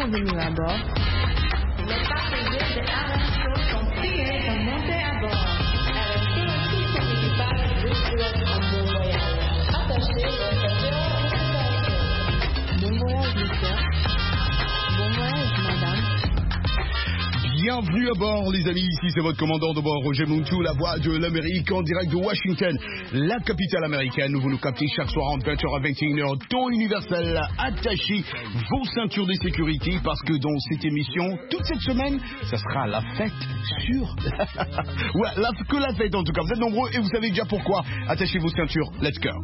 Bienvenue à bord. Les passagers de RM Show sont priés de monter à bord. RM Show et tout son équipage vous souhaitent un bon voyage. Attachez votre ceinture et installez-vous. Bon voyage, monsieur. Bon voyage, madame. Bienvenue à bord, les amis. Ici, c'est votre commandant de bord, Roger Muntu, la voix de l'Amérique, en direct de Washington, la capitale américaine. Vous nous captez chaque soir entre 20h à 21h, temps universel. Attachez vos ceintures de sécurité parce que dans cette émission, toute cette semaine, ça sera la fête sur... ouais, que la fête en tout cas. Vous êtes nombreux et vous savez déjà pourquoi. Attachez vos ceintures. Let's go.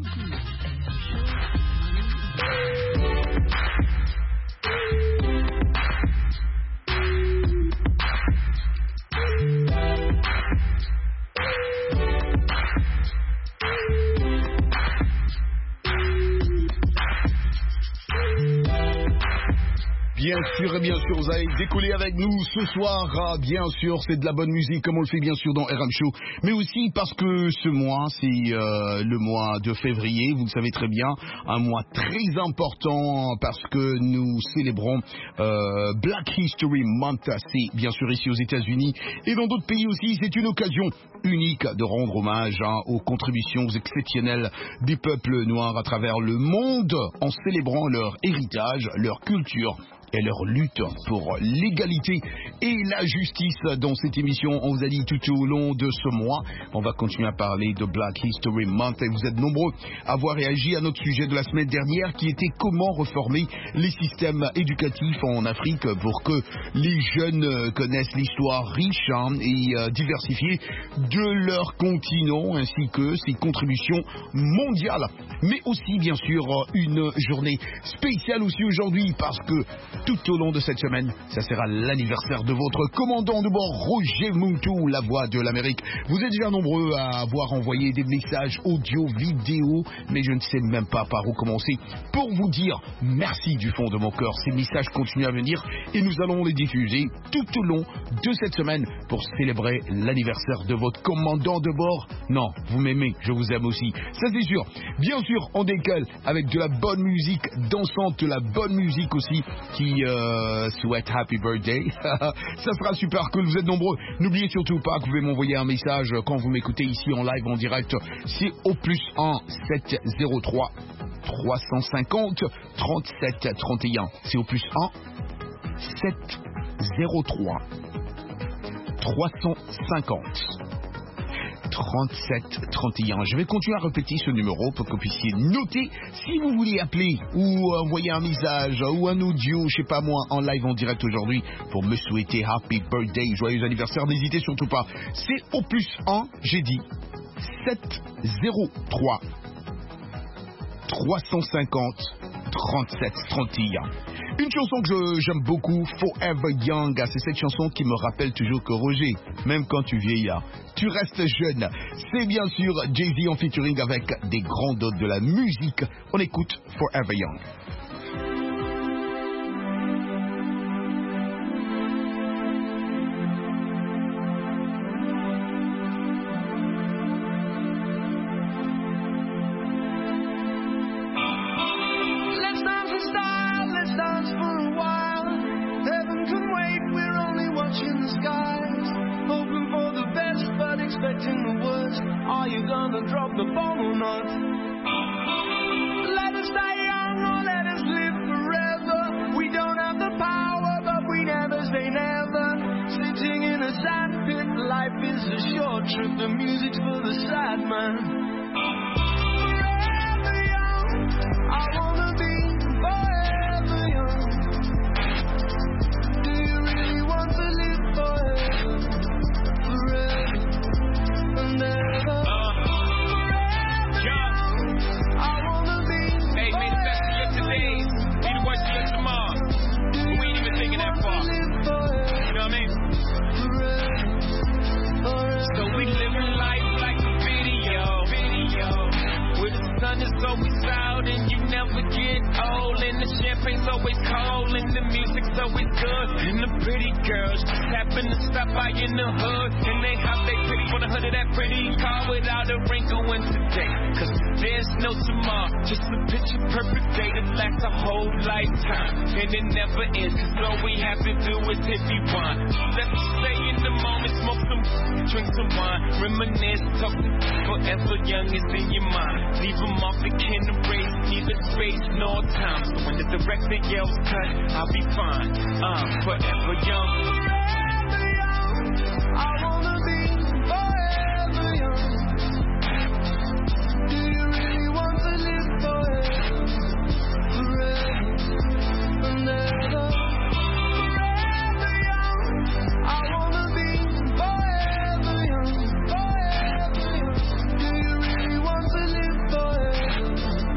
Bien sûr, et bien sûr, vous allez décoller avec nous ce soir. Bien sûr, c'est de la bonne musique, comme on le fait bien sûr dans RM Show. Mais aussi parce que ce mois, c'est le mois de février. Vous le savez très bien, un mois très important parce que nous célébrons Black History Month. C'est bien sûr ici aux États-Unis et dans d'autres pays aussi. C'est une occasion unique de rendre hommage aux contributions exceptionnelles des peuples noirs à travers le monde en célébrant leur héritage, leur culture et leur lutte pour l'égalité et la justice. Dans cette émission, on vous a dit tout au long de ce mois, on va continuer à parler de Black History Month et vous êtes nombreux à avoir réagi à notre sujet de la semaine dernière qui était comment reformer les systèmes éducatifs en Afrique pour que les jeunes connaissent l'histoire riche et diversifiée de leur continent ainsi que ses contributions mondiales. Mais aussi bien sûr une journée spéciale aussi aujourd'hui parce que tout au long de cette semaine, ça sera l'anniversaire de votre commandant de bord, Roger Muntu, la voix de l'Amérique. Vous êtes déjà nombreux à avoir envoyé des messages audio, vidéo, mais je ne sais même pas par où commencer pour vous dire merci du fond de mon cœur. Ces messages continuent à venir et nous allons les diffuser tout au long de cette semaine pour célébrer l'anniversaire de votre commandant de bord. Non, vous m'aimez, je vous aime aussi, ça c'est sûr. Bien sûr, on décolle avec de la bonne musique dansante, de la bonne musique aussi qui souhaite Happy Birthday. Ça sera super cool, vous êtes nombreux. N'oubliez surtout pas que vous pouvez m'envoyer un message quand vous m'écoutez ici en live en direct. C'est au +1 703 350 37 31. C'est au +1 703 350 37 31. Je vais continuer à répéter ce numéro pour que vous puissiez noter si vous voulez appeler ou envoyer un message ou un audio, je sais pas moi, en live en direct aujourd'hui pour me souhaiter Happy Birthday, joyeux anniversaire. N'hésitez surtout pas. C'est au +1, j'ai dit 703 350 37 31. Une chanson que j'aime beaucoup, Forever Young. C'est cette chanson qui me rappelle toujours que Roger, même quand tu vieillas, tu restes jeune. C'est bien sûr Jay-Z en featuring avec des grands dots de la musique. On écoute Forever Young. And the pretty girls just happen to stop by in the hood, and they hop they pretty for the hood of that pretty car without a wrinkle in today. Cause there's no tomorrow, just a picture perfect day that lasts a whole lifetime. And it never ends, cause all we have to do is hit rewind. Let's stay in the moment, smoke some, drink some wine, reminisce, talk forever young is in your mind. Leave them off the kin race, neither space nor time. So when the director yells cut, I'll be fine. Forever young. Forever young, I wanna be forever young. Do you really want to live forever? Forever and ever. Forever young, I wanna be forever young. Forever young. Do you really want to live forever?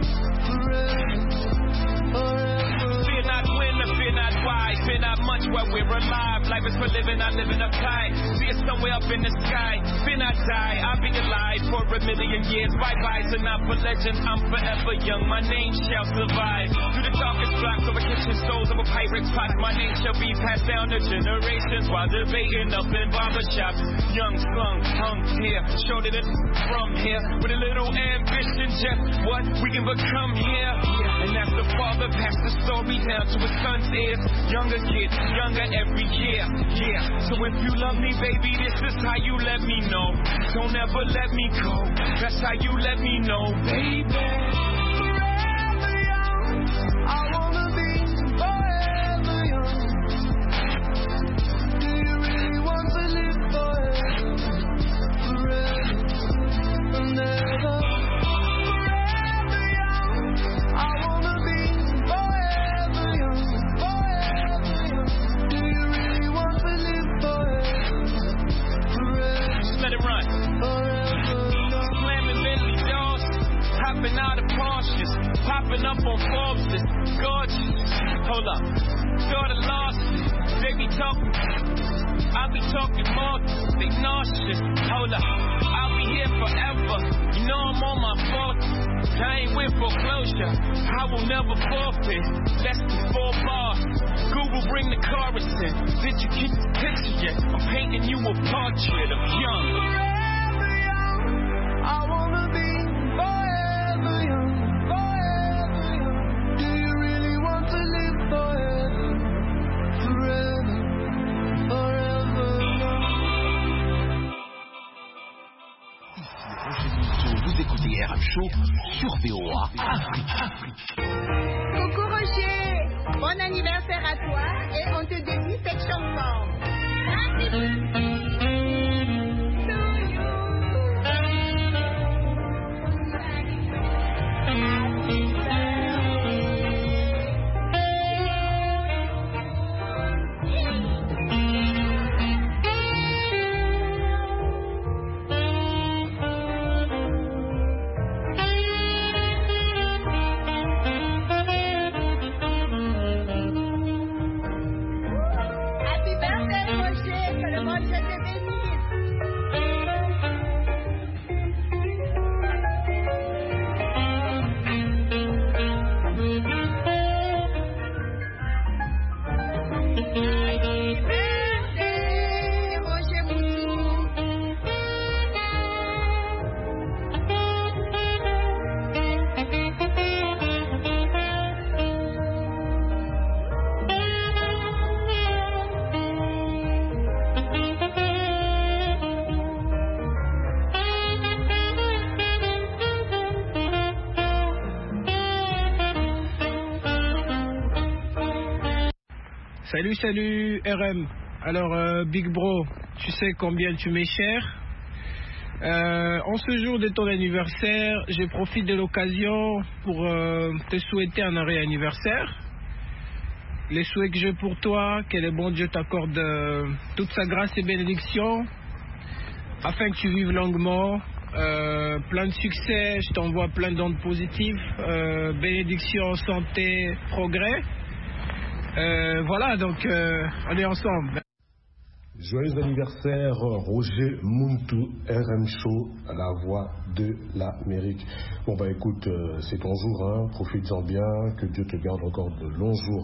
Forever. Fear not when, fear not why, fear not much while we're alive. Life is for living, not living a pie. See it somewhere up in the sky. Fear not die, I'll be alive for a million years. Bye-bye, so not for legend, I'm forever young. My name shall survive. Through the darkest blocks of a kitchen stoves of a pirate's pot, my name shall be passed down to generations while debating up in barbershops. Young, slung, hung here, shorter than from here. With a little ambition, just what we can become here. And as the father passed the story down to his son's ears. Younger kids, younger every year. Yeah, so if you love me, baby, this is how you let me know. Don't ever let me go. That's how you let me know, baby. Forever young, I wanna be forever young. Do you really want to live forever? Forever and ever. Forever young, I wanna be forever young. Forever young. Do you really want to live forever? Forever. Just let it run. Forever young. Slamming Bentley doors, hopping out of Porsches, popping up on Forbes list, gorgeous. Hold up, thought I lost it. They be talking, I'll be talking more. They nauseous. Hold up, I'll be here forever. You know I'm on my fourth. I ain't with foreclosure. I will never forfeit. Less than 4 bars. Google bring the chorus in. Did you keep the picture yet? I'm painting you a portrait of young. Forever young, I wanna be forever young, forever young. Do you really want to live forever? Forever, forever young. Vous écoutez RM Show sur VOA Afrique. Coucou Roger, bon anniversaire à toi et on te dédie cette chanson. Happy birthday Roger, que le monde te bénisse. Happy birthday Roger Moutou. Salut RM. Alors Big Bro, tu sais combien tu m'es cher. En ce jour de ton anniversaire, je profite de l'occasion pour te souhaiter un heureux anniversaire. Les souhaits que j'ai pour toi, que le bon Dieu t'accorde toute sa grâce et bénédiction, afin que tu vives longuement, plein de succès, je t'envoie plein d'ondes positives, bénédiction, santé, progrès. Voilà, donc on est ensemble. Joyeux anniversaire Roger Muntu, RM Show, à la voix de l'Amérique. Bon bah écoute, c'est ton jour, hein, profites-en bien, que Dieu te garde encore de longs jours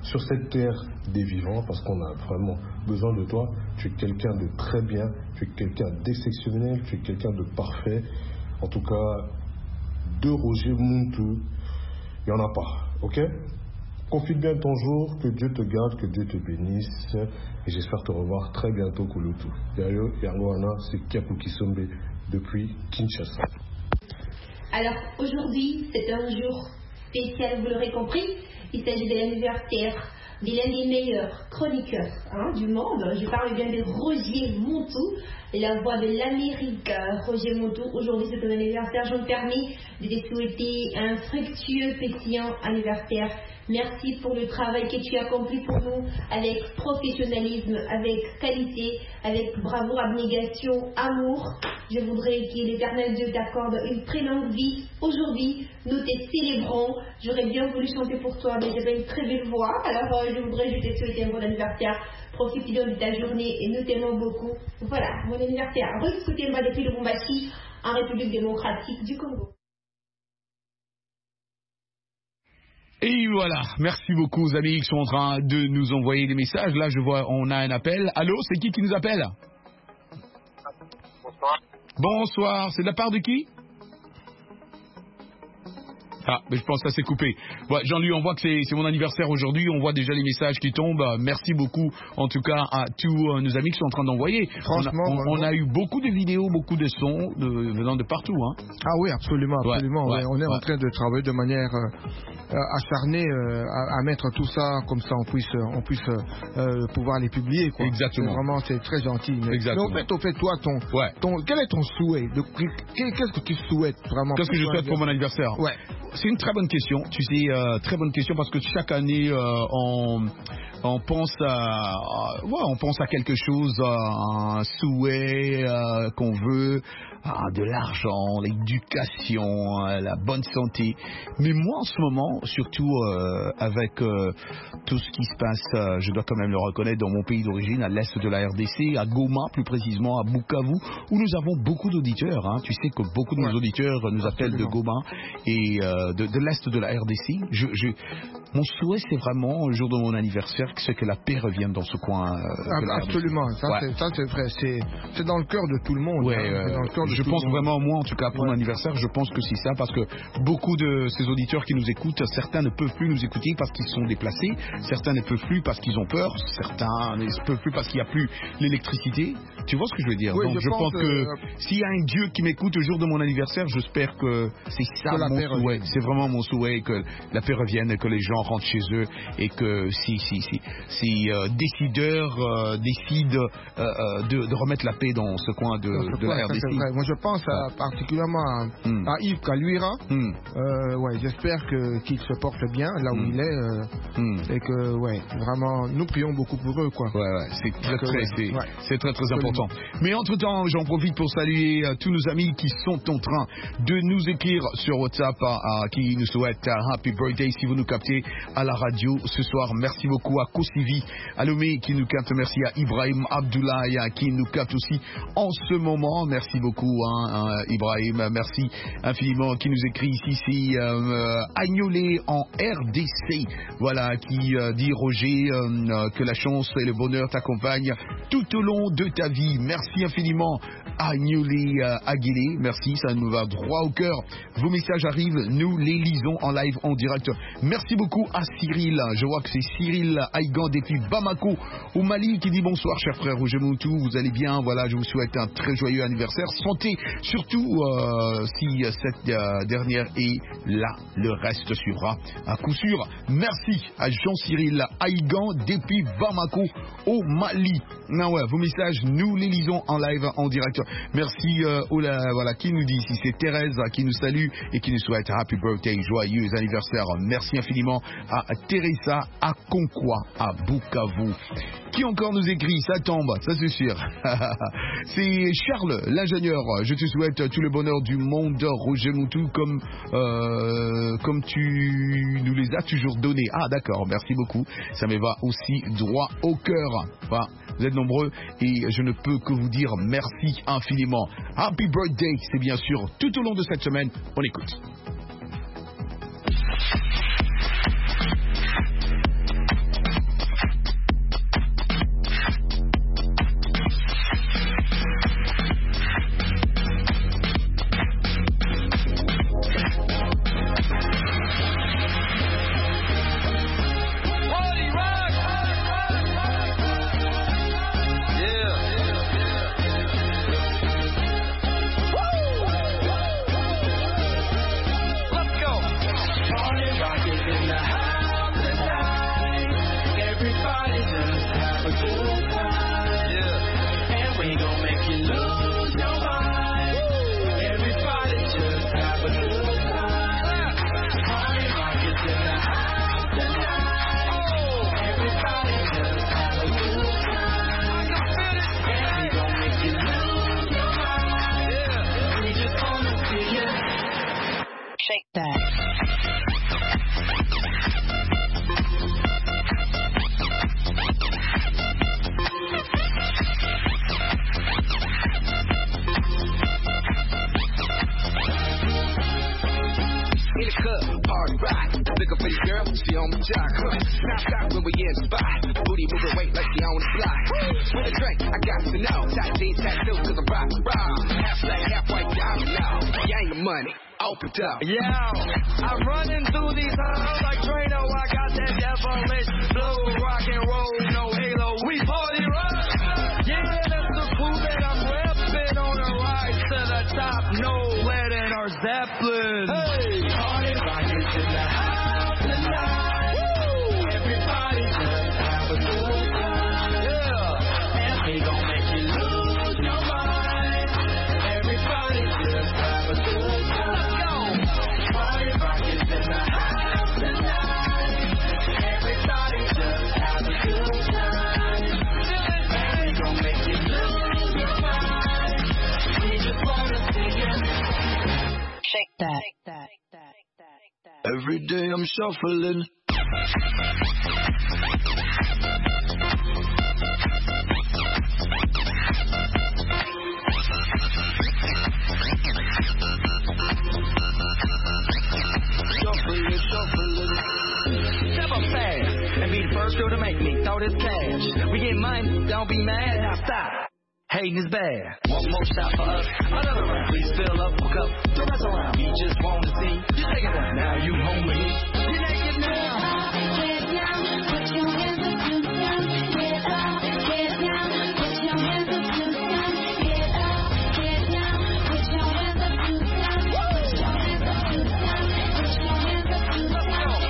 sur cette terre des vivants, parce qu'on a vraiment besoin de toi. Tu es quelqu'un de très bien, tu es quelqu'un d'exceptionnel, tu es quelqu'un de parfait. En tout cas, de Roger Muntu, il n'y en a pas, ok? Profite bien de ton jour, que Dieu te garde, que Dieu te bénisse, et j'espère te revoir très bientôt, Kulutu. D'ailleurs, Yangoana, c'est Kiapu Kisombe depuis Kinshasa. Alors aujourd'hui, c'est un jour spécial, vous l'aurez compris. Il s'agit de l'anniversaire de l'un des meilleurs chroniqueurs du monde. Je parle bien de Roger Muntu, la voix de l'Amérique. Roger Muntu, aujourd'hui c'est ton anniversaire. Je me permets de te souhaiter un fructueux, pétillant anniversaire. Merci pour le travail que tu as accompli pour nous avec professionnalisme, avec qualité, avec bravoure, abnégation, amour. Je voudrais que l'Éternel Dieu t'accorde une très longue vie. Aujourd'hui, nous te célébrons. J'aurais bien voulu chanter pour toi, mais j'avais une très belle voix. Alors, je voudrais te souhaiter un bon anniversaire. Profite bien de ta journée et nous t'aimons beaucoup. Voilà, mon anniversaire. Re-souhaitez-moi depuis Lubumbashi, en République démocratique du Congo. Et voilà, merci beaucoup aux amis qui sont en train de nous envoyer des messages. Là, je vois, on a un appel. Allô, c'est qui nous appelle? Bonsoir. Bonsoir, c'est de la part de qui? Ah, mais je pense que ça s'est coupé. Ouais, Jean-Louis, on voit que c'est mon anniversaire aujourd'hui. On voit déjà les messages qui tombent. Merci beaucoup, en tout cas, à tous nos amis qui sont en train d'envoyer. Franchement, on a eu beaucoup de vidéos, beaucoup de sons venant de partout. Hein. Ah oui, absolument, absolument. Ouais, on est en train de travailler de manière acharnée à mettre tout ça comme ça on puisse pouvoir les publier. Quoi. Exactement. C'est très gentil. Mais exactement. Mais au fait, toi, quel est ton souhait? Qu'est-ce que tu souhaites vraiment? Qu'est-ce que je souhaite pour mon anniversaire? Ouais. C'est une très bonne question, tu sais, très bonne question parce que chaque année on pense à quelque chose, un souhait qu'on veut, de l'argent, l'éducation, la bonne santé. Mais moi en ce moment, surtout avec tout ce qui se passe, je dois quand même le reconnaître, dans mon pays d'origine, à l'est de la RDC, à Goma plus précisément, à Bukavu, où nous avons beaucoup d'auditeurs. Hein. Tu sais que beaucoup de nos auditeurs nous appellent de Goma et de l'est de la RDC. Mon souhait, c'est vraiment, le jour de mon anniversaire, c'est que la paix revienne dans ce coin. Absolument, ça c'est vrai. C'est dans le cœur de tout le monde. Je pense vraiment, moi en tout cas, pour mon anniversaire, je pense que c'est ça, parce que beaucoup de ces auditeurs qui nous écoutent, certains ne peuvent plus nous écouter parce qu'ils sont déplacés, certains ne peuvent plus parce qu'ils ont peur, certains ne peuvent plus parce qu'il n'y a plus l'électricité. Tu vois ce que je veux dire? Oui, donc je pense que s'il y a un Dieu qui m'écoute le jour de mon anniversaire, j'espère que c'est ça mon souhait. C'est vraiment mon souhait, que la paix revienne et que les gens rentrent chez eux et que si décideurs décident de remettre la paix dans ce coin de la RDC. Moi je pense particulièrement à Yves Kaluira. J'espère qu'il se porte bien là où il est et que vraiment nous prions beaucoup pour eux, quoi. C'est très important. Mais entre temps, j'en profite pour saluer tous nos amis qui sont en train de nous écrire sur WhatsApp, qui nous souhaitent Happy Birthday si vous nous captez à la radio ce soir. Merci beaucoup à Kosivi Alomé qui nous capte. Merci à Ibrahim Abdoulaye qui nous capte aussi en ce moment. Merci beaucoup Ibrahim. Merci infiniment. Qui nous écrit ici, c'est Agnolé en RDC. Voilà, qui dit Roger, que la chance et le bonheur t'accompagnent tout au long de ta vie. Merci infiniment Agnolé Aguilé. Merci, ça nous va droit au cœur. Vos messages arrivent, nous les lisons en live, en direct. Merci beaucoup à Cyril. Je vois que c'est Cyril Aïgan depuis Bamako au Mali qui dit bonsoir cher frère Roger Muntu, vous allez bien? Voilà, je vous souhaite un très joyeux anniversaire. Santé, surtout si cette dernière est là, le reste suivra à coup sûr. Merci à Jean-Cyril Aïgan depuis Bamako au Mali. Vos messages, nous les lisons en live, en direct. Merci qui nous dit ici, c'est Thérèse qui nous salue et qui nous souhaite Happy Birthday, joyeux anniversaire. Merci infiniment à Teresa Akonkwa à Bukavu. Qui encore nous écrit? Ça tombe, ça c'est sûr. C'est Charles, l'ingénieur. Je te souhaite tout le bonheur du monde, Roger Muntu, comme tu nous les as toujours donnés. Ah d'accord, merci beaucoup. Ça me va aussi droit au cœur. Enfin, vous êtes nombreux et je ne peux que vous dire merci infiniment. Happy Birthday, c'est bien sûr tout au long de cette semaine. On écoute. ride. Looking for the girl, she on my jock. Stop when we in the spot. Booty moving weight like she on the block. With a drink, I got to know. Tattoo, cause I'm rock. Half black, half white, y'all know. Gang of money. Opened up. Yo, I'm running through these halls like Drano. I got that devilish blue, rock and roll, no halo. We party rock. Yeah, that's the crew that I'm repping on a rise to the top. No lead in our Zeppelin. Hey, party rock is in the house tonight. Woo! Everybody just have a good time. Yeah, and we gon' make you lose your mind. Everybody just have a good time. Shake that. Every day I'm shuffling. Shuffling. Step up fast and be the first girl to make me throw this cash. We get money, don't be mad. Now stop. Hating is bad. One more shot for us. Another round. Please fill up a cup. The rest around. We just want to see you take it down. Now you home with me. You naked now. Get down. Put your hands up to the sun. Get up. Get down. Put your hands up to the sun. Get up. Get down. Put your hands up to the sun. Put your hands up to the sun. Put your hands up to the sun.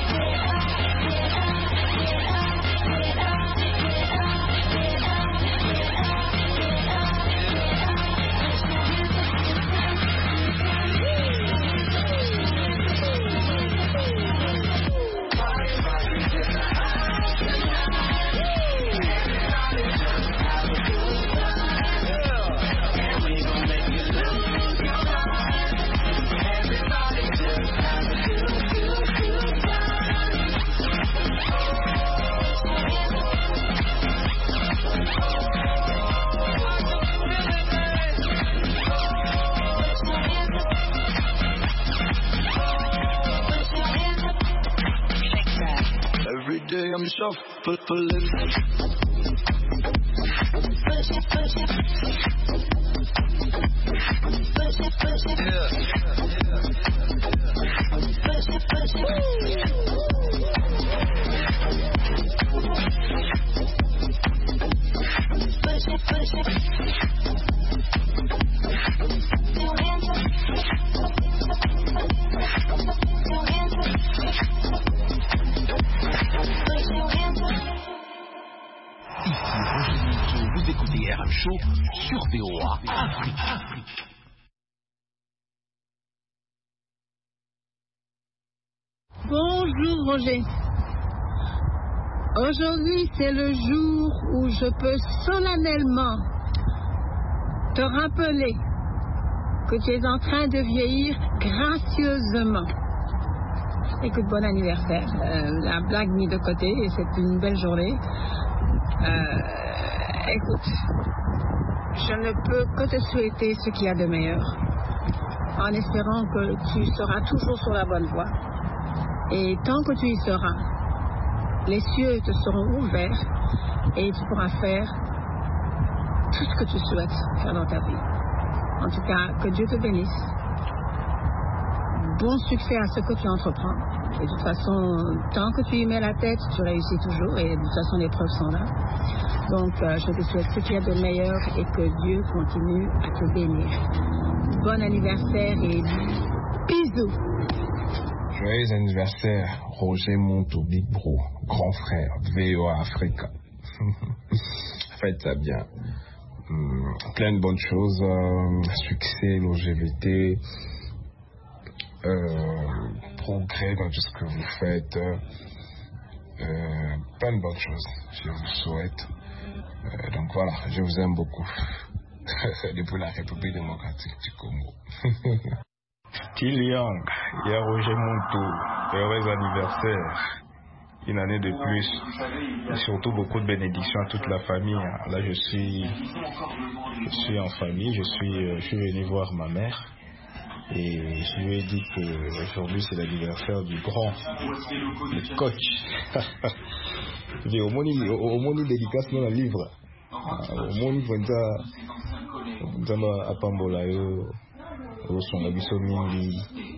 I'm shuffling. Vous écoutez RM Show sur VOA Afrique. Bonjour Roger. Aujourd'hui c'est le jour où je peux solennellement te rappeler que tu es en train de vieillir gracieusement. Écoute, bon anniversaire. La blague mise de côté, et c'est une belle journée. Écoute, je ne peux que te souhaiter ce qu'il y a de meilleur, en espérant que tu seras toujours sur la bonne voie. Et tant que tu y seras, les cieux te seront ouverts et tu pourras faire tout ce que tu souhaites faire dans ta vie. En tout cas, que Dieu te bénisse. Bon succès à ce que tu entreprends. Et de toute façon, tant que tu y mets la tête, tu réussis toujours. Et de toute façon, les preuves sont là. Donc, je te souhaite ce qu'il y a de meilleur et que Dieu continue à te bénir. Bon anniversaire et bisous. Joyeux anniversaire, Roger Monto, Big Bro, grand frère, VOA Africa. Faites ça bien. Plein de bonnes choses, succès, longévité, progrès dans tout ce que vous faites. Plein de bonnes choses, je vous souhaite. Donc voilà, je vous aime beaucoup. Depuis la République démocratique du Congo. Till Young, et à Roger Monto, heureux anniversaire, une année de plus, et surtout beaucoup de bénédictions à toute la famille. Là, je suis en famille, je suis venu voir ma mère, Et je lui ai dit qu'aujourd'hui c'est l'anniversaire du grand, le coach. Et au moni dédicace dans le livre. Au moni Nzamba apambola yo osonga biso mingi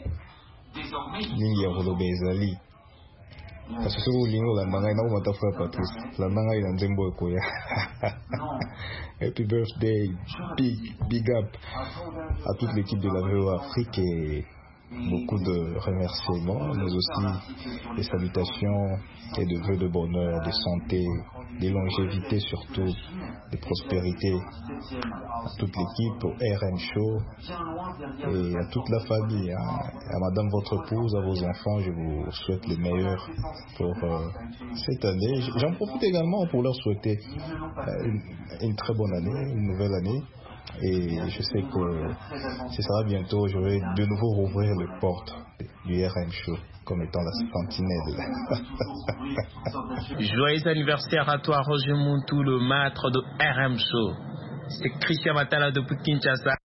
ya koloba ezali. Parce que soki olingi olanda ngai nakomata frère Patrice landa ngai na nzembo ekoya. Happy birthday, big up à toute l'équipe de la VO Afrique et beaucoup de remerciements, mais aussi des salutations et de vœux de bonheur, de santé, de longévité surtout, de prospérité à toute l'équipe, au RM Show et à toute la famille, à madame votre épouse, à vos enfants. Je vous souhaite le meilleur pour cette année. J'en profite également pour leur souhaiter une très bonne année, une nouvelle année. Et je sais que ce sera bientôt, je vais de nouveau rouvrir les portes du RM Show comme étant la sentinelle. Joyeux anniversaire à toi, Roger Montou, le maître de RM Show. C'est Christian Matala depuis Kinshasa.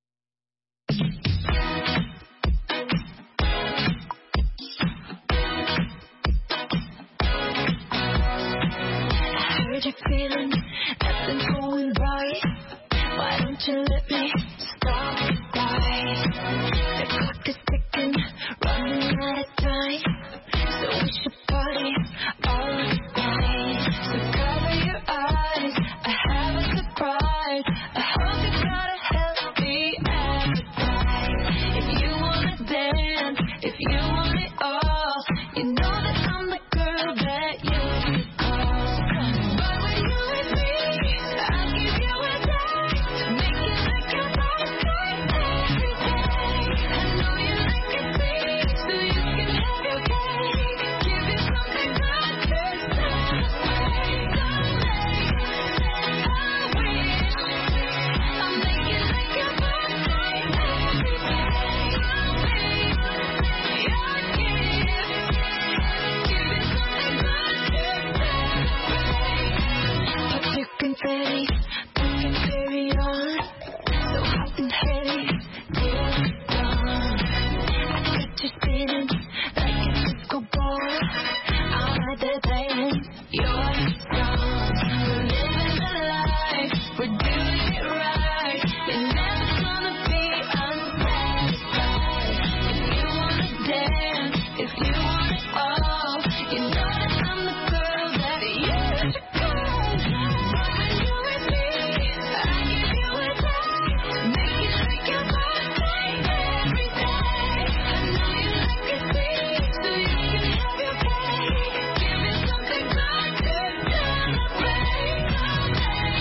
Why don't you let me stop right? The clock is ticking, running out of time. So we should party all night. So cover your eyes, I have a surprise. I hope you got a healthy appetite. If you wanna dance, if you want it all, you know that I'm the girl that you should call. But when you with me, I'll give you a taste. Make it like your birthday every day. I know you like it sweet, so you can have your cake. Give you something good to celebrate. Someday, I wish I'll make it like your birthday every day. I'll make your gift. Give you something good to celebrate. Pop your confetti, put your cherry on. So hot and heavy, till dawn. I got you spinning like a disco ball. I'm right there playing your song. We're living the life, we're doing it right. You're never gonna be unsatisfied. If you wanna dance, if you want it all, you know that I'm the girl that you should call. But when you're with me, I give you a taste. Make it like your birthday every day. I know you like it sweet, so you can have your cake. Give me something good to celebrate. Someday,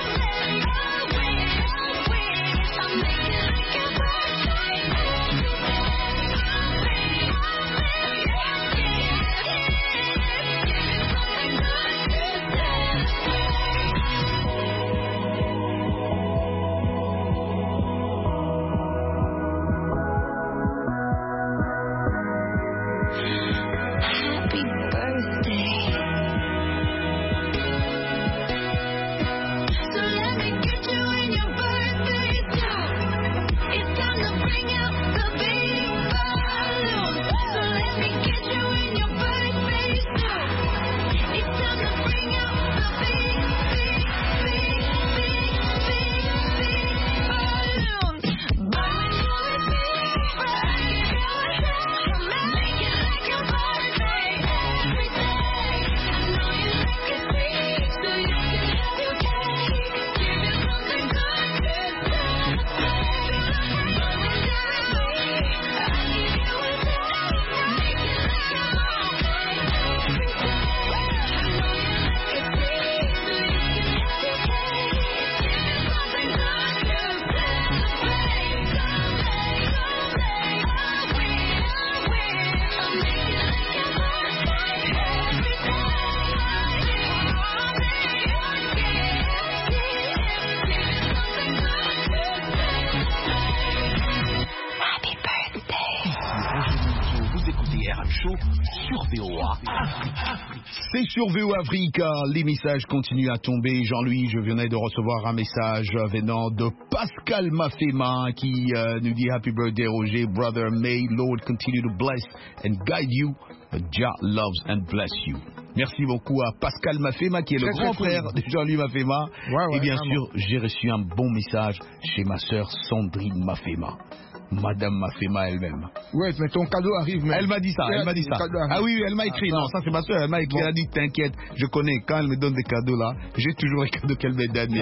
I wish I'll make it like your birthday every day. I'll make your gift. Give me something good to Happy birthday. So let me get you in your birthday suit. It's time to bring out the big balloon. So let me get you in your birthday suit. It's time to bring out the big balloon. But when you're with me, I give you a shot. Make it like your birthday every day. I know you like it sweet, so you can have your cake. Give you something good to celebrate. But when you're with me, I give you a taste. Make it like your birthday every day. I know you like it sweet, so you can have your cake. Give you something good to celebrate. Someday, I wish I'll make it like your birthday every day. Happy birthday. Vous écoutez RM Show sur VOA. C'est sur VOA Africa, les messages continuent à tomber. Jean-Louis, je venais de recevoir un message venant de Pascal Mafema qui nous dit Happy birthday Roger, brother, may Lord continue to bless and guide you. Jah loves and bless you. Merci beaucoup à Pascal Mafema qui est le grand frère de Jean-Louis Mafema. Et bien sûr, j'ai reçu un bon message chez ma sœur Sandrine Mafema. Madame Mafema elle-même. Ouais, mais ton cadeau arrive même. Elle m'a dit ça, elle m'a dit ça. Ah oui, elle m'a écrit. Non, ça c'est ma soeur, elle m'a écrit. Elle a dit t'inquiète, je connais. Quand elle me donne des cadeaux là, j'ai toujours les cadeaux qu'elle me donne.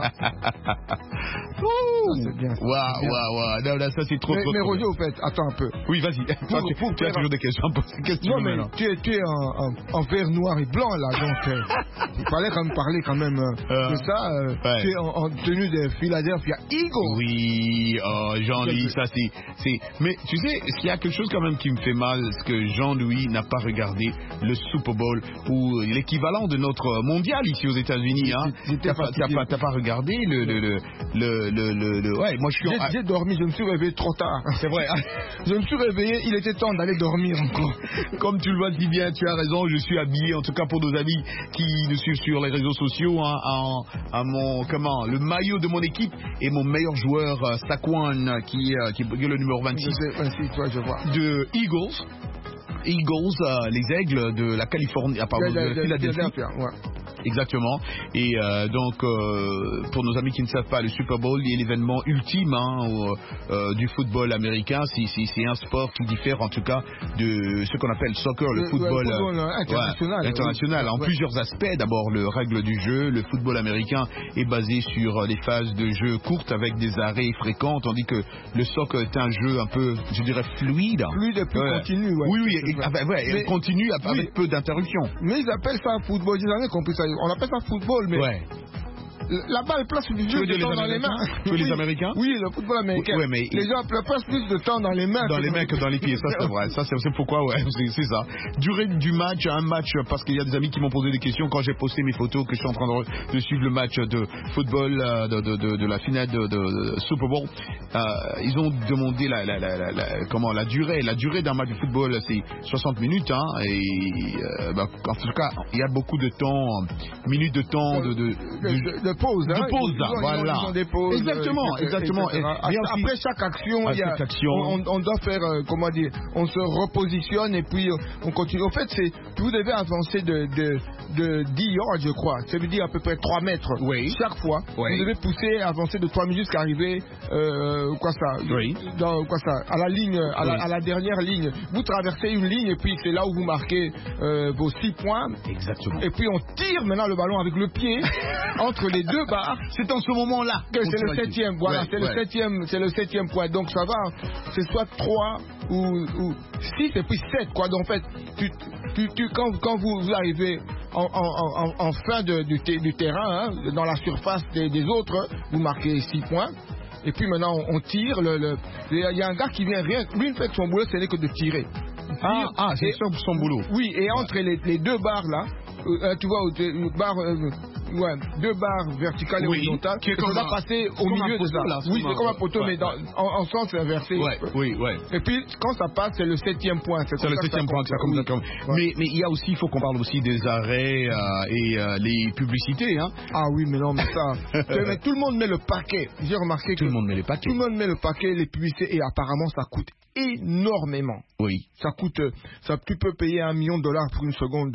C'est bien. Waouh. Non, là, ça c'est trop. Mais Roger, au fait, attends un peu. Oui, vas-y. Tu as toujours des questions. Non, mais tu es en vert, noir et blanc là, donc il fallait quand même parler quand même de ça. Tu es en tenue de Philadelphia Eagles. Oui, Jean-Louis, ça c'est. Mais tu sais, il y a quelque chose quand même qui me fait mal, c'est que Jean-Louis n'a pas regardé le Super Bowl ou l'équivalent de notre mondial ici aux États-Unis. Hein. T'as pas regardé ouais, moi je suis. J'ai dormi, je me suis réveillé trop tard. C'est vrai. Je me suis réveillé, il était temps d'aller dormir encore. Comme tu le vois si bien, tu as raison. Je suis habillé, en tout cas pour nos amis qui nous suivent sur les réseaux sociaux, hein, le maillot de mon équipe et mon meilleur joueur Saquon qui est le numéro 26 je vois. de Eagles, les aigles de la Californie, de Philadelphie. Exactement. Et donc, pour nos amis qui ne savent pas, le Super Bowl est l'événement ultime du football américain. C'est un sport qui diffère en tout cas de ce qu'on appelle soccer, le football international. En plusieurs aspects. D'abord, le règle du jeu. Le football américain est basé sur des phases de jeu courtes avec des arrêts fréquents, tandis que le soccer est un jeu un peu, je dirais, fluide. Fluide et plus continu. Oui, continu avec peu d'interruptions. Mais ils appellent ça football. Ils ont compris ça. On appelle ça football, mais la balle place plus de temps dans les mains. Tu veux les Américains? Oui, le football américain. Ouais, mais les gens passent plus de temps dans les mains. Dans les mains que dans les pieds, ça c'est vrai. Ça c'est pourquoi, c'est ça. Durée du match, un match, parce qu'il y a des amis qui m'ont posé des questions quand j'ai posté mes photos que je suis en train de suivre le match de football de la finale de Super Bowl. Ils ont demandé la durée. La durée d'un match de football, c'est 60 minutes, hein, et en tout cas, il y a beaucoup de temps, minutes de temps de pause, hein. De pause, voilà. Ils ont des pauses, exactement. Et après chaque action, on doit faire, on se repositionne et puis on continue. En fait, vous devez avancer de 10 yards, je crois. Ça veut dire à peu près 3 mètres. Oui. Chaque fois. Oui. Vous devez pousser, avancer de 3 minutes jusqu'à arriver, à la ligne, à la dernière ligne. Vous traversez une ligne et puis c'est là où vous marquez vos 6 points. Exactement. Et puis on tire maintenant le ballon avec le pied entre les deux barres. C'est en ce moment-là que c'est le 7e. Voilà, c'est le 7e point. Donc ça va, c'est soit 3 ou 6 et puis 7 quoi. Donc en fait, quand vous arrivez en fin du terrain, hein, dans la surface des autres, vous marquez 6 points. Et puis maintenant on tire. Il y a un gars qui vient rien. Lui, fait son boulot, ce n'est que de tirer. C'est son boulot. Oui, et entre les deux barres là, tu vois, une barre, deux barres verticales et horizontales, qui va passer au milieu de ça. Oui, c'est comme un poteau, mais en sens inversé. Oui. Et puis quand ça passe, c'est le 7e point. C'est le 7e point que ça commence. Mais il y a aussi, il faut qu'on parle aussi des arrêts et les publicités. Hein. Ah oui, mais non, mais ça. Mais tout le monde met le paquet. J'ai remarqué que tout le monde met les paquets. Tout le monde met le paquet, les publicités, et apparemment ça coûte énormément. Oui. Tu peux payer $1 million pour une seconde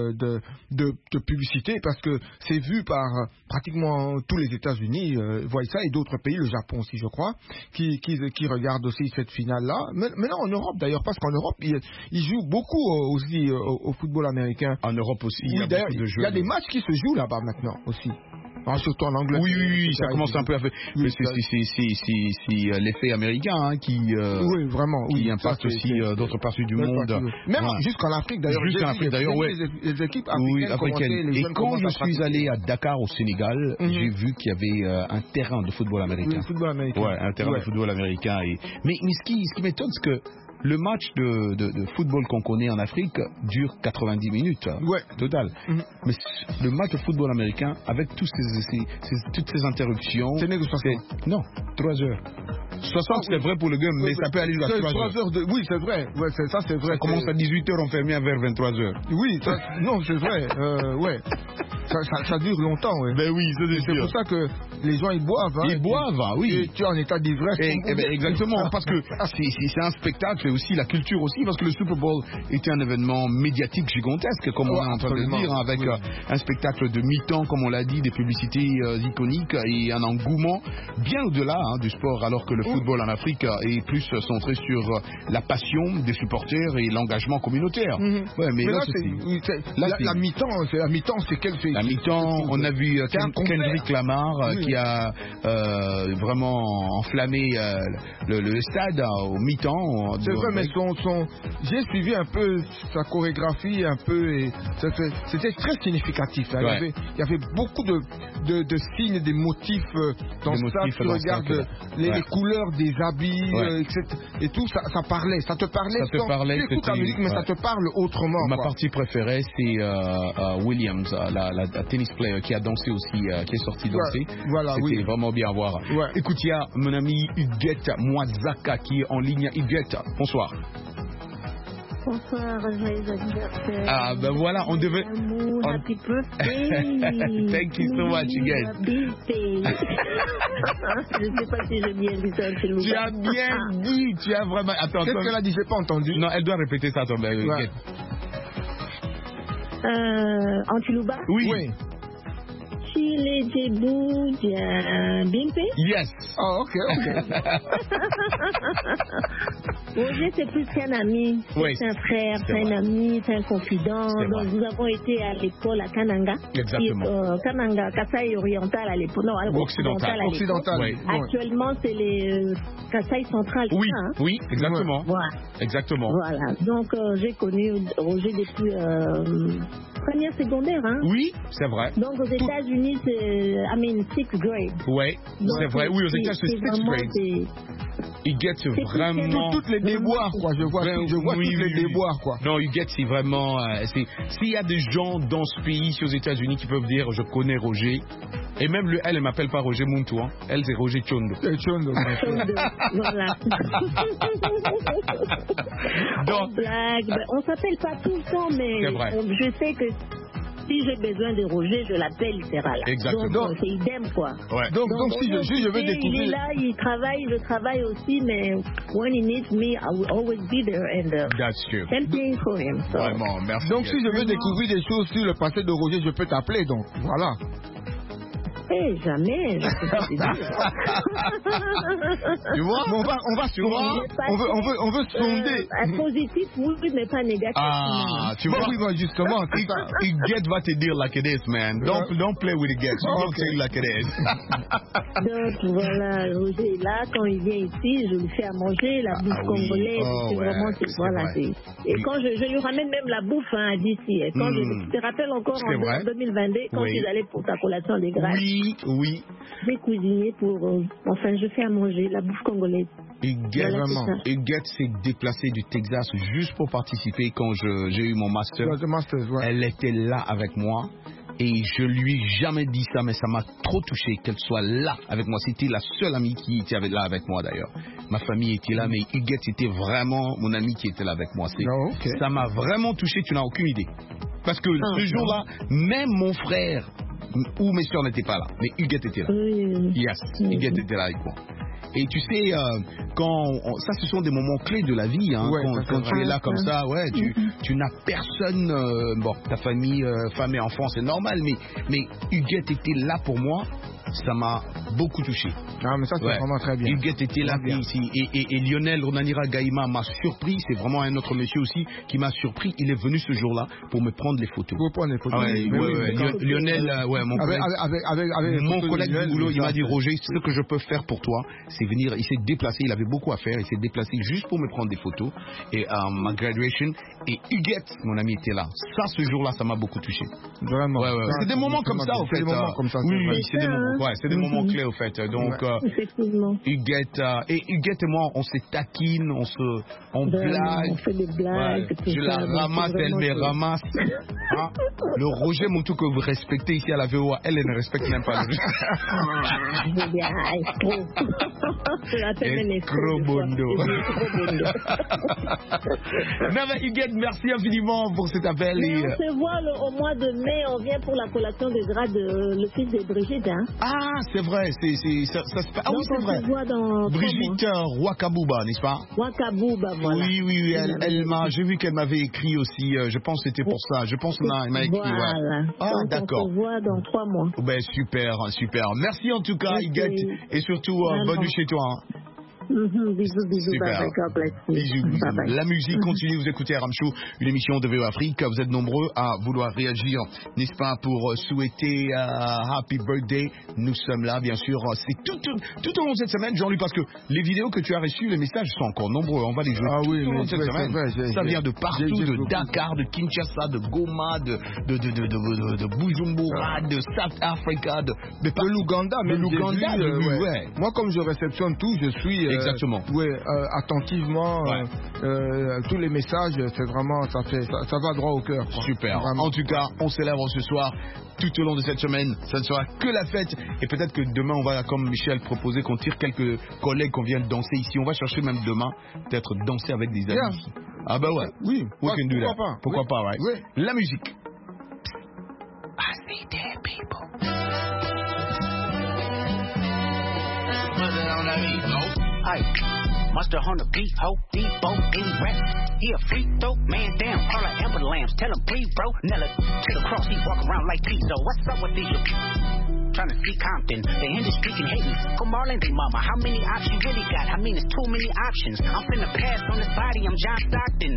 de publicité parce que c'est vu par pratiquement tous les États-Unis, voient ça, et d'autres pays, le Japon aussi, je crois, qui regardent aussi cette finale-là. Mais non, en Europe d'ailleurs, parce qu'en Europe, ils jouent beaucoup aussi au football américain. En Europe aussi, oui, il y a des matchs qui se jouent là-bas maintenant aussi. Surtout en Angleterre. Oui, ça commence un peu à faire. Mais c'est l'effet américain qui impacte aussi d'autres parties du monde. Même jusqu'en Afrique d'ailleurs. Les équipes africaines. Et quand je suis allé à Dakar au Sénégal, j'ai vu qu'il y avait un terrain de football américain. Un terrain de football américain. Mais ce qui m'étonne, c'est que le match de football qu'on connaît en Afrique dure 90 minutes total. Mais le match de football américain, avec toutes ces interruptions, c'est négocié. Non, 3 heures. 60 c'est vrai pour le game, mais ça peut aller jusqu'à 3 heures. Oui, c'est vrai. Ouais, ça c'est vrai. Ça commence à 18h, on ferme vers 23h. Oui, non, c'est vrai. Ouais. Ça dure longtemps, ouais. Ben oui, c'est pour ça que les gens ils boivent. Hein, ils boivent, oui. Et tu es en état d'ivresse. Exactement, parce que c'est un spectacle et aussi la culture aussi, parce que le Super Bowl était un événement médiatique gigantesque, comme on est en train de le dire, hein, avec un spectacle de mi-temps, comme on l'a dit, des publicités iconiques et un engouement bien au-delà du sport, alors que le football en Afrique est plus centré sur la passion des supporters et l'engagement communautaire. Ouais, mais là, la mi-temps, c'est quel fait? La mi-temps, on a vu Kendrick Lamar qui a vraiment enflammé le stade au mi-temps. C'est vrai, mais j'ai suivi un peu sa chorégraphie, un peu, et c'était très significatif. Hein. Ouais. Il y avait beaucoup de signes, des motifs dans le stade. Tu regardes les couleurs des habits, etc. Et tout, ça parlait. Ça te parlait. Tu écoutes la musique, mais ça te parle autrement. Ma partie préférée, c'est Williams, la tennis player qui a dansé aussi, qui est sorti danser. Voilà, c'était vraiment bien à voir. Ouais. Écoute, il y a mon ami Huguette Mwazaka qui est en ligne. Huguette, bonsoir. Bonsoir, joyeux anniversaire. Ah, ben voilà, on devait. Happy birthday. Thank you so much, Huguette. Je ne sais pas si j'ai bien dit ça, s'il vous plaît. Tu as bien dit, tu as vraiment. Attends, qu'est-ce qu'elle a dit? J'ai pas entendu. Non, elle doit répéter ça, ton bébé. Ouais. Antilouba? Oui. Chile, Djibou, Bimpe? Yes. Oh, ok. Roger, c'est plus qu'un ami. C'est un frère, c'est un ami, c'est un confident. Donc, nous avons été à l'école à Kananga. Exactement. Kananga, Kasaï oriental à l'époque. Non, occidental. Oui. Actuellement, c'est les Kasaï central. Oui, hein? oui, exactement. Voilà. Exactement. Voilà. Donc, j'ai connu Roger depuis première secondaire. Hein? Oui, c'est vrai. Donc, aux États-Unis, c'est, 6th grade. Oui, c'est vrai. Oui, aux États-Unis, c'est 6th grade. Huguette, c'est vraiment. Toutes les déboires, quoi. Je vois toutes les déboires, quoi. Non, Huguette, c'est vraiment. S'il y a des gens dans ce pays, ici aux États-Unis, qui peuvent dire je connais Roger, et même elle m'appelle pas Roger Muntu, hein. Elle, c'est Roger Chondo. Chondo, voilà. Donc, blague, on s'appelle pas tout le temps, mais je sais que si j'ai besoin de Roger, je l'appelle, il sera là. Exactement. Donc, c'est idem, quoi. Ouais. Donc si je veux découvrir... Il est là, il travaille, je travaille aussi, mais when he needs me, I will always be there. And that's true. Same thing for him. So. Vraiment, merci. Donc, si je veux découvrir des choses sur le passé de Roger, je peux t'appeler, donc. Voilà. Jamais, je sais pas si tu vois, on va sonder. On veut sonder. Positif, oui, mais pas négatif. Ah, tu vois, oui, justement, Huguette va te dire like it is, man. Don't play with Huguette. Don't say it like it is. Donc voilà, Roger est là, quand il vient ici, je lui fais à manger la bouffe congolaise. C'est vraiment, voilà. Et quand je lui ramène même la bouffe d'ici. Quand je te rappelle encore en 2022, quand ils allaient pour ta collation des grâces. Oui. J'ai cuisiné pour. Je fais à manger la bouffe congolaise. Huguette s'est déplacée du Texas juste pour participer quand j'ai eu mon master. Elle était là avec moi. Et je lui ai jamais dit ça, mais ça m'a trop touché qu'elle soit là avec moi. C'était la seule amie qui était là avec moi d'ailleurs. Ma famille était là, mais Huguette était vraiment mon amie qui était là avec moi. Ça m'a vraiment touché, tu n'as aucune idée. Parce que ce jour-là, même mon frère ou mes soeurs n'étaient pas là, mais Huguette était là. Yes, Huguette était là avec moi. Et tu sais, ça ce sont des moments clés de la vie, hein, quand tu es là comme ça, tu n'as personne, ta famille, femme et enfant, c'est normal, mais Huguette était là pour moi, ça m'a beaucoup touché. Ah, mais ça c'est vraiment très bien. Huguette était là ici, et Lionel Ronanira Gaïma m'a surpris, c'est vraiment un autre monsieur aussi qui m'a surpris, il est venu ce jour-là pour me prendre les photos. Pour prendre les photos. Lionel, mon collègue du boulot, il m'a dit Roger, ce que je peux faire pour toi, c'est venir, il s'est déplacé, il avait beaucoup à faire, il s'est déplacé juste pour me prendre des photos, et ma graduation, et Huguette, mon ami, était là. Ça, ce jour-là, ça m'a beaucoup touché. Vraiment. C'est des moments comme ça, en fait. Oui, c'est des moments clés, en fait. Donc, Huguette, et moi, on se taquine, on blague. On fait des blagues. Je la ramasse, elle me ramasse. Le Roger Muntu que vous respectez ici à la VOA, elle ne respecte même pas. Je l'appelle même Escrobondo. Nava Higuette, merci infiniment pour cet appel. Mais on se voit au mois de mai, on vient pour la collation de grade de le fils de Brigitte. Hein. Ah, c'est vrai, ça se passe. Ah oui, c'est vrai. On se voit dans Brigitte Wakabouba, n'est-ce pas? Wakabouba, voilà. Oui, j'ai vu qu'elle m'avait écrit aussi, je pense que c'était pour ça. Je pense qu'elle m'a écrit, voilà. Ouais. Ah, donc d'accord. on se voit dans 3 mois. Ben, super. Merci en tout cas, Higuette, et surtout, bonne nuit chez toi. Hein. Bisous. Super. Bisous. La musique continue, vous écoutez RM Show, une émission de VO Afrique. Vous êtes nombreux à vouloir réagir, n'est-ce pas, pour souhaiter Happy Birthday. Nous sommes là, bien sûr. C'est tout au long de cette semaine, Jean-Luc, parce que les vidéos que tu as reçues, les messages sont encore nombreux. On va les jouer tout au long de cette semaine. Ça vient de partout, de Dakar, de Kinshasa, de Goma, de Bujumbura, de South Africa, de l'Ouganda. De l'Ouganda, ouais. Moi, comme je réceptionne tout, je suis... Exactement. Attentivement, tous les messages, c'est vraiment, ça va droit au cœur. Super. Vraiment. En tout cas, on célèbre ce soir, tout au long de cette semaine. Ça ne sera que la fête. Et peut-être que demain, on va, comme Michel, proposer qu'on tire quelques collègues qu'on vienne danser ici. On va chercher même demain, peut-être danser avec des amis. Yeah. Ah bah ouais. Oui. Pourquoi pas. Pourquoi pas, ouais. Oui. La musique. I see dead people. Aye, Mustard on the beat, ho, Debo, any rap. He a freak throw, man down, all the amber lamps. Tell him breathe, bro. Nella to the cross, he walk around like Tizo. What's up with these? Trying to see Compton, the industry can hate me. Come Marlon, they mama, how many options you really got? I mean, it's too many options. I'm finna pass on this body, I'm John Stockton.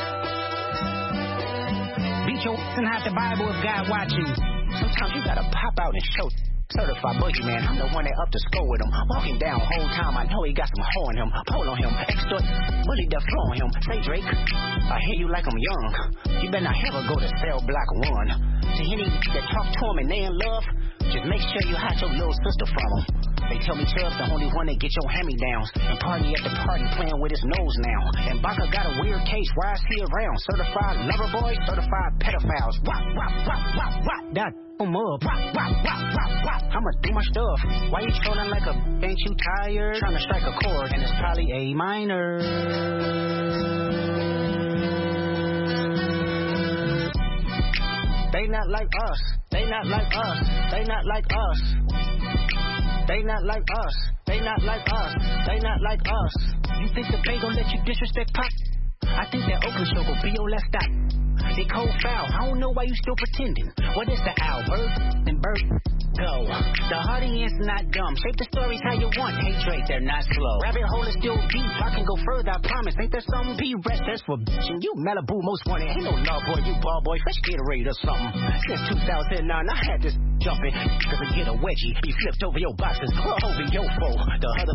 Beat your and hide the Bible if God watching. Sometimes you gotta pop out and show. Certified boogeyman, I'm the one that up to score with him. Walking down whole time, I know he got some hoe on him. Pull on him, extort, bully the flow on him. Say Drake, I hear you like I'm young. You better not ever go to cell block 1. To any that talk to him and they in love, just make sure you hide your little sister from him. They tell me Chubb's the only one that get your hand-me-downs. And party at the party playing with his nose now. And Baka got a weird case, why is he around? Certified lover boy, certified pedophiles. Wop. That up. Wop. I'ma do my stuff. Why you trolling like a ain't you tired? Trying to strike a chord, and it's probably A minor. They not like us. They not like us. They not like us. They not like us. They not like us. They not like us. You think the Bay gon' let you disrespect Pop? I think that Oakland show gon' be your last stop. They cold foul. I don't know why you still pretending. What is the owl? Bird and bird go. The audience not dumb. Shape the stories how you want. Hey Drake, they're not slow. Rabbit hole is still deep. I can go further, I promise. Ain't there something be rest? That's for bitchin'. You Malibu most wanted. Ain't no love boy, you ball boy. Fresh Gatorade or something. Since 2009, I had this jumping. Cause I get a wedgie. Be flipped over your boxes. Over your foe. The other.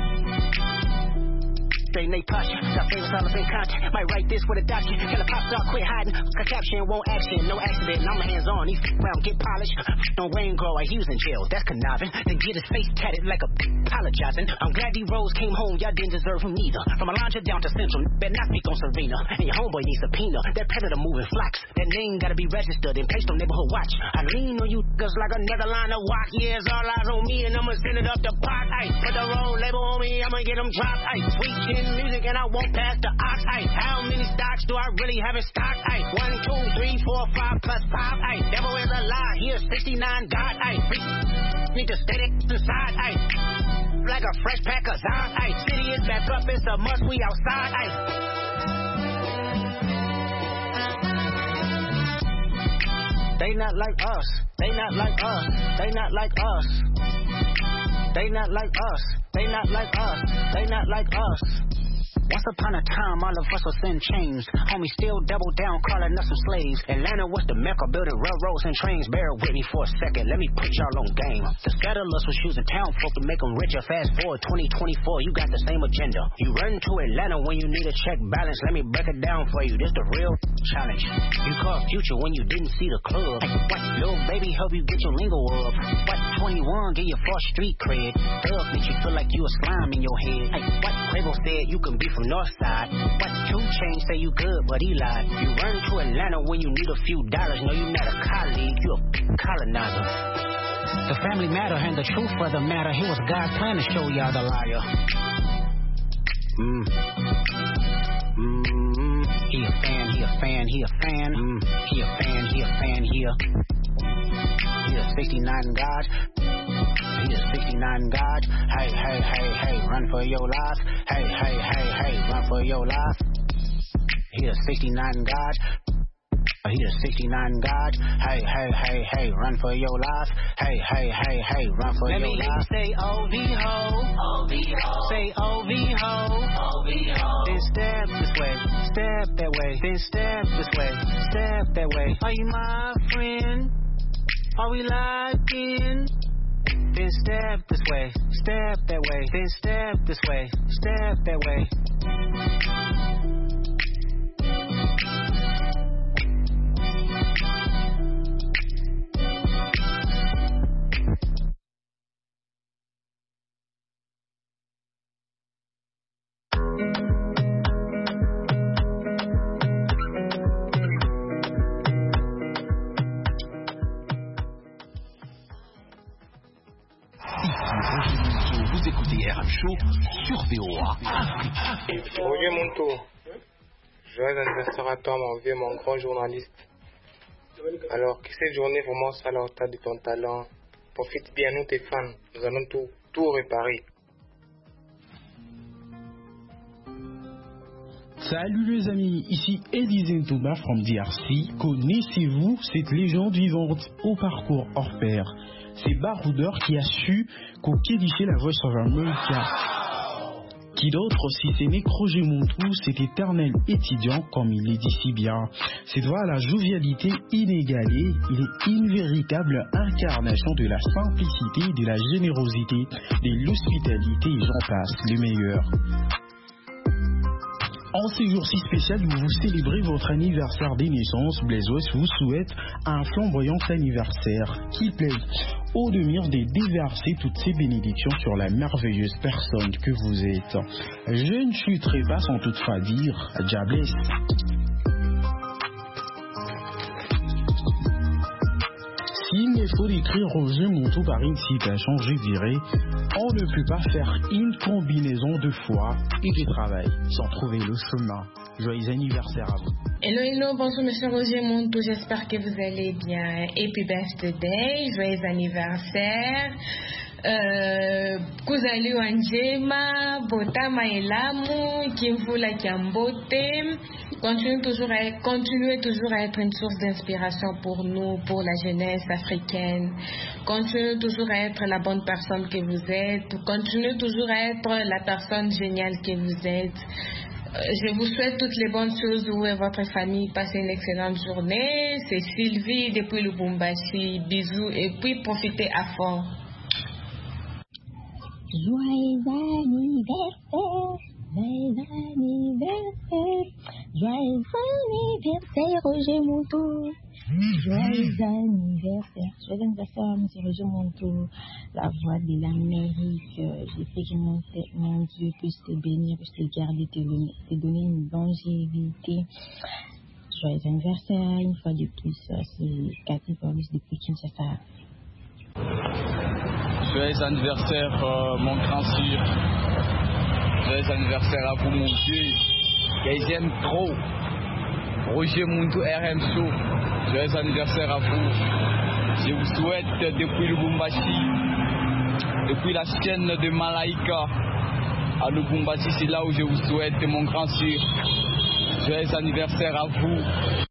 They posture, got famous all in content. Might write this with a document. Tell a pop star quit hiding. A caption won't action, no accident. I'm hands on. These round get polished. No rain grower, he was in jail. That's conniving. Then get his face tatted like a apologizing. I'm glad D-Rose came home. Y'all didn't deserve him neither. From Alondra down to Central, better not speak on Serena. And your homeboy needs subpoena. That predator moving flocks. That name gotta be registered and placed on neighborhood watch. I lean on you cause like another line of walk. Yeah, it's all eyes on me and I'ma send it up the pot. Ay, put the roll label on me, I'ma get them dropped. Ay, sweet chin music and I won't pass the ox. Ay, how many stocks do I really have in stock? Ay, 1, 2, 3, 4, 5 plus 5. Ay, devil is a lie. Here's 69 God. Ay, need to stay inside. Ay, like a fresh pack of Zod. Ay, city is back up. It's a must. We outside. Ay. They not like us. They not like us. They not like us. They not like us. They not like us. They not like us. Once upon a time, all of us was in chains. Homie still double down, calling us some slaves. Atlanta was the mecca, building railroads and trains. Bear with me for a second, let me put y'all on game. The settlers was choosing town folk to make them richer. Fast forward 2024, you got the same agenda. You run to Atlanta when you need a check balance. Let me break it down for you, this the real challenge. You call Future when you didn't see the club. What, little baby help you get your lingo up. What, 21 get your false street cred. Thug make you feel like you a slime in your head. What, Quavo said you can be from North Side. What, 2 Chainz say you good, but he lied. You run to Atlanta when you need a few dollars. No, you not a colleague, you a colonizer. The family matter and the truth for the matter. It was God's plan to show y'all the liar. He a fan, he a fan, he a fan. He a fan, he a fan, he a 69 God. He a 69 God. Hey, hey, hey, hey, run for your life. Hey, hey, hey, hey, run for your life. He a 69 God. He a 69 God. Hey, hey, hey, hey, run for your life. Hey, hey, hey, hey, run for your life. Let me say O-V-Ho. O-V-Ho. Say O-V-Ho. O-V-Ho. Then step this way, step that way. Then step this way, step that way. Are you my friend? Are we locked in? Then step this way, step that way. Then step this way, step that way. Vous écoutez RM Show sur VOA Afrique. Roger Monto, joyeux anniversaire à toi mon vieux, mon grand journaliste. Alors que cette journée vraiment soit à la hauteur de ton talent. Profite bien, nous tes fans, nous allons tout réparer. Salut les amis, ici Eddie Thomas from DRC. Connaissez-vous cette légende vivante au parcours hors pair? C'est Baroudeur qui a su co-qualifier la Voice of America. Qui d'autre si ce n'est Roger Montou, cet éternel étudiant comme il est dit si bien. C'est droit à la jovialité inégalée, il est une véritable incarnation de la simplicité, de la générosité, de l'hospitalité et j'en passe, le meilleur. En ce jour si spécial où vous célébrez votre anniversaire de naissance, Blaise West vous souhaite un flamboyant anniversaire qui plaise au demi de déverser toutes ces bénédictions sur la merveilleuse personne que vous êtes. Je ne chuterai pas sans toutefois dire Diablesse. S'il me faut décrire Roger Montou par une citation, je dirais on ne peut pas faire une combinaison de foi et de travail sans trouver le chemin. Joyeux anniversaire à vous. Hello, hello, bonjour monsieur Roger Montou, j'espère que vous allez bien. Happy birthday, joyeux anniversaire. Kuzali Wanjema, Botama Elamu, Kimvula Kiambote. Continuez toujours à être une source d'inspiration pour nous, pour la jeunesse africaine. Continuez toujours à être la bonne personne que vous êtes. Continuez toujours à être la personne géniale que vous êtes. Je vous souhaite toutes les bonnes choses. Vous et votre famille passez une excellente journée. C'est Sylvie depuis Lubumbashi. Bisous et puis profitez à fond. Joyeux anniversaire, joyeux anniversaire, joyeux anniversaire Roger Montou. Joyeux anniversaire, monsieur Roger Montou, la voix de l'Amérique. J'espère que mon Dieu puisse te bénir, puisse te garder, te donner une longévité. Joyeux anniversaire, une fois de plus, c'est Cathy Paulus depuis Kinshasa. Joyeux anniversaire, mon grand sire. Joyeux anniversaire à vous, mon Dieu. Que j'aime trop. Roger Montou, RM Show. Joyeux anniversaire à vous. Je vous souhaite depuis Lubumbashi, depuis la chaîne de Malaika à Lubumbashi, c'est là où je vous souhaite, mon grand sire. Joyeux anniversaire à vous.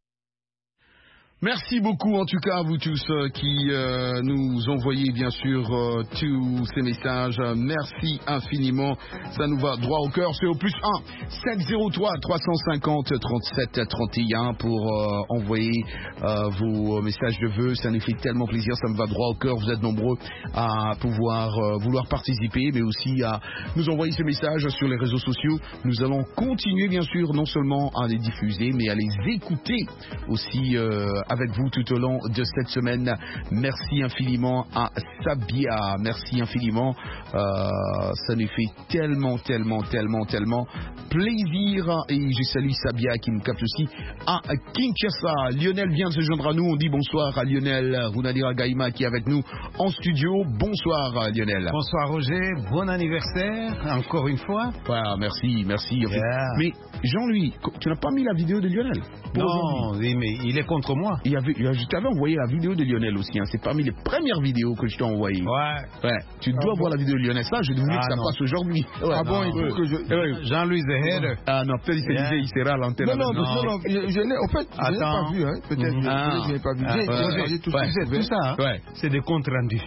Merci beaucoup en tout cas à vous tous qui nous envoyez bien sûr tous ces messages. Merci infiniment, ça nous va droit au cœur. C'est au plus 1 703 350 37 31 pour envoyer vos messages de vœux. Ça nous fait tellement plaisir, ça me va droit au cœur. Vous êtes nombreux à pouvoir vouloir participer, mais aussi à nous envoyer ces messages sur les réseaux sociaux. Nous allons continuer bien sûr non seulement à les diffuser, mais à les écouter aussi avec vous tout au long de cette semaine. Merci infiniment à Sabia, merci infiniment, ça nous fait tellement plaisir. Et je salue Sabia qui nous capte aussi à Kinshasa. Lionel vient de se joindre à nous. On dit bonsoir à Lionel Runadira Gaïma qui est avec nous en studio. Bonsoir Lionel. Bonsoir Roger, bon anniversaire encore une fois. Voilà, merci. Mais Jean-Louis, tu n'as pas mis la vidéo de Lionel? Non, mais il est contre moi. Je t'avais envoyé la vidéo de Lionel aussi. Hein. C'est parmi les premières vidéos que je t'ai envoyées. Ouais. Tu dois voir la vidéo de Lionel. Ça, je voulais que ça passe aujourd'hui. Ah bon, il faut que Jean-Louis Zeher. Ah non, peut-être il se disait il sera à l'antenne. Non, je l'ai. En fait, je l'ai pas vu. Hein. Peut-être je l'ai pas vu. J'ai tout ça. C'est des comptes rendus.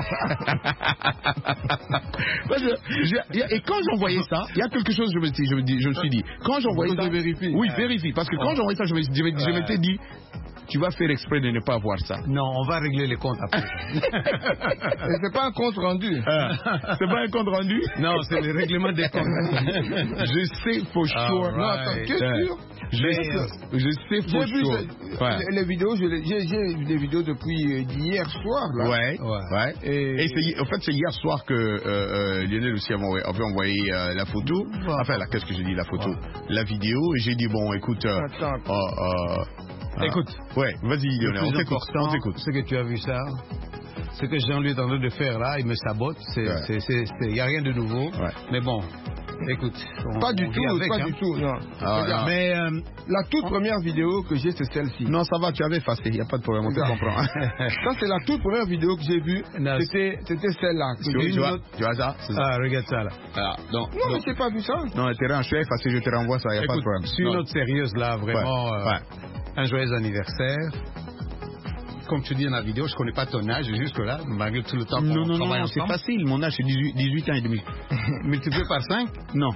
Et quand j'envoyais ça, il y a quelque chose, je me suis dit, quand j'envoyais ça, vérifie, parce que quand j'envoyais ça, je m'étais dit, tu vas faire exprès de ne pas voir ça. Non, on va régler les comptes après. C'est pas un compte rendu. C'est pas un compte rendu? Non, c'est le règlement des comptes. Je sais for sure. Non, attends, t'es sûr? Je sais for sure. Les vidéos, j'ai des vidéos depuis hier soir. Là. Ouais. Et en fait, c'est hier soir que Lionel aussi avait envoyé la photo. Enfin, qu'est-ce que j'ai dit, la photo? La vidéo. Et j'ai dit, bon, écoute... Écoute, vas-y Lionel, on t'écoute. Ce que tu as vu ça, ce que Jean-Louis est en train de faire là, il me sabote, il n'y a rien de nouveau, mais bon, écoute. Pas du tout, non. Mais la toute première vidéo que j'ai, c'est celle-ci. Non, ça va, tu avais effacé, il n'y a pas de problème, on te comprend. Ça, c'est la toute première vidéo que j'ai vue, c'était celle-là. Tu vois ça? Regarde ça là. Non, mais j'ai pas vu ça. Non, t'es je suis effacé, je te renvoie ça, il n'y a pas de problème. Sur une note sérieuse là, vraiment... Un joyeux anniversaire. Comme tu dis dans la vidéo, je ne connais pas ton âge jusque-là, malgré tout le temps qu'on travaille ensemble. Non, c'est facile. Mon âge, c'est 18 ans et demi. Multiplié par 5? Non.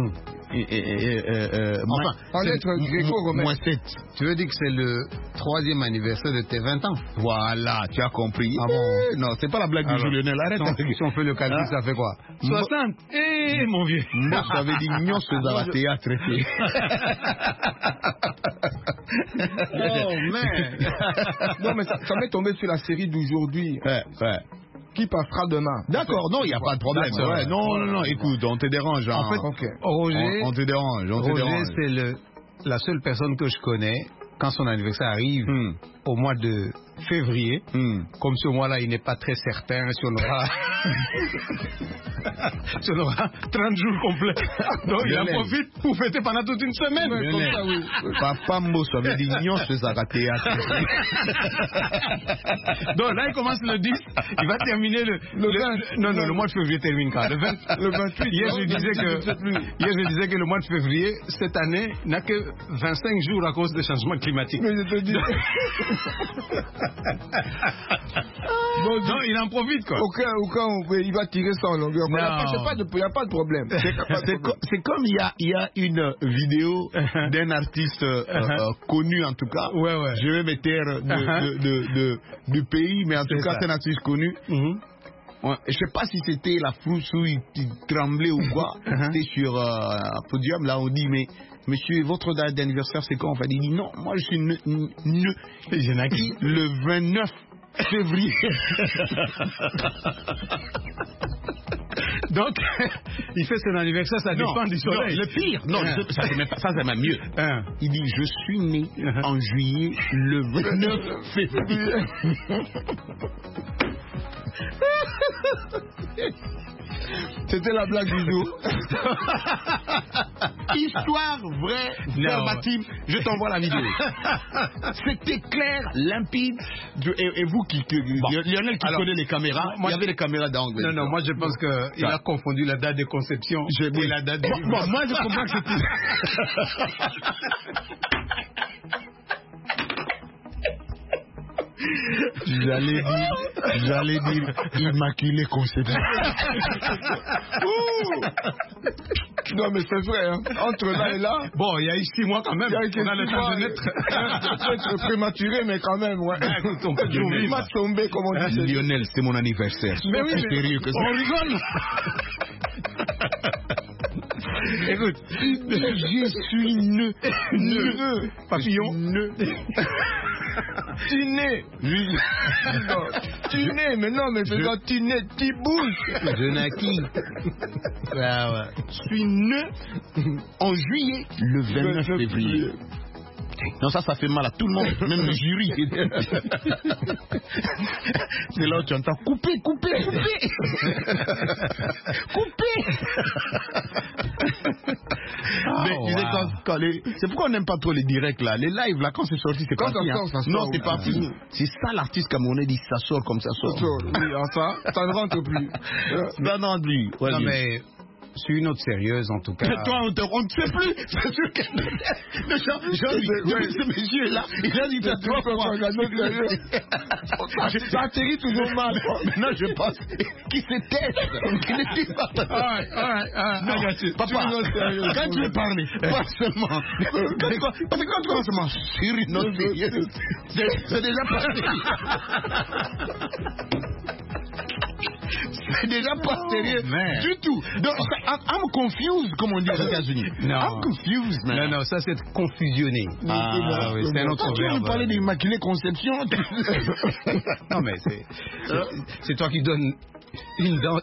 Enfin, en lettres gréco-romaines. Moins 7. Tu veux dire que c'est le 3e anniversaire de tes 20 ans? Voilà, tu as compris. Ah bon? Non, c'est pas la blague du jour, Lionel. Arrête. Si on fait le calcul, ça fait quoi? 60. Mon vieux. Moi, ça veut dire non, c'est dans la théâtre. Oh, man. Non, mais ça m'est tombé sur la série d'aujourd'hui. Qui passera demain. D'accord, non, il n'y a pas de problème. Non, écoute, on te dérange. En fait, Roger, on te dérange. Roger, c'est la seule personne que je connais, quand son anniversaire arrive, au mois de février, comme ce mois-là, il n'est pas très certain si on aura... si on aura 30 jours complets. Donc il en profite pour fêter pendant toute une semaine. Comme ça, oui. Papa Mo, ça veut dire non, c'est ça, théâtre. Donc là, il commence le 10, il va terminer le mois de février termine quand? Le 28. Hier, je disais que le mois de février, cette année, n'a que 25 jours à cause des changements climatiques. Mais je te dis... non, il en profite quoi. Au cas où il va tirer ça en longueur. Il n'y a pas de problème. C'est comme il y a une vidéo d'un artiste connu en tout cas. Je vais me taire du pays, mais en tout cas c'est un artiste connu. Je ne sais pas si c'était la frousse où il tremblait ou quoi. C'était sur un podium, là on dit mais monsieur, votre date d'anniversaire c'est quand? Il dit non, moi je suis le 29 février. Donc, il fait son anniversaire, ça dépend du soleil. Le pire, ça c'est même mieux. Il dit je suis né en juillet le 29 février. C'était la blague du jour. Histoire vraie, verbatim. Je t'envoie la vidéo. C'était clair, limpide. Et vous Lionel qui connaît les caméras, il y avait les caméras d'angle. Non, moi je pense qu'il a confondu la date de conception et la date de... Bon, moi je comprends que c'était... J'allais dire immaculé conception. Non mais c'est vrai, hein. Entre là et là. Bon, il y a eu 6 mois quand même. On a le temps de naître. Peut-être prématuré, mais quand même, ouais. Écoute, on peut il m'a tombé, comme on dit. Lionel, c'est mon anniversaire. Mais oui, sérieux que ça. On rigole. Écoute, je suis papillon. Tu nais. Tu nais, mais non, mais c'est quand tu nais, tu bouges. Je naquis. Je suis né en juillet, le 29 février. Non, ça fait mal à tout le monde, même le jury. C'est là où tu entends couper. Mais tu sais, c'est pourquoi on n'aime pas trop les directs là. Les lives là, quand c'est sorti, c'est parti. Non, c'est parti. C'est ça l'artiste camerounais dit, ça sort comme ça sort. Oui, ça ne rentre plus. Ça ne rentre plus. Non, mais sur une note sérieuse, en tout cas. Toi, on ne sait plus. C'est sûr que Jean-Luc, mes yeux là, il a dit ça trois fois. Ça atterrit toujours mal. Maintenant, je pense qu'il se teste. Papa, quand tu veux parler, pas seulement. Parce que quand tu commences à marcher sur une note sérieuse, c'est déjà passé. C'est déjà pas sérieux du tout. Donc, I'm confused, comme on dit aux États-Unis. Non. I'm confused, man. Non, ça c'est confusionné. Oui, c'est un autre verbe. Tu veux parler d'Immaculée Conception? Non, mais c'est toi qui donnes une dent.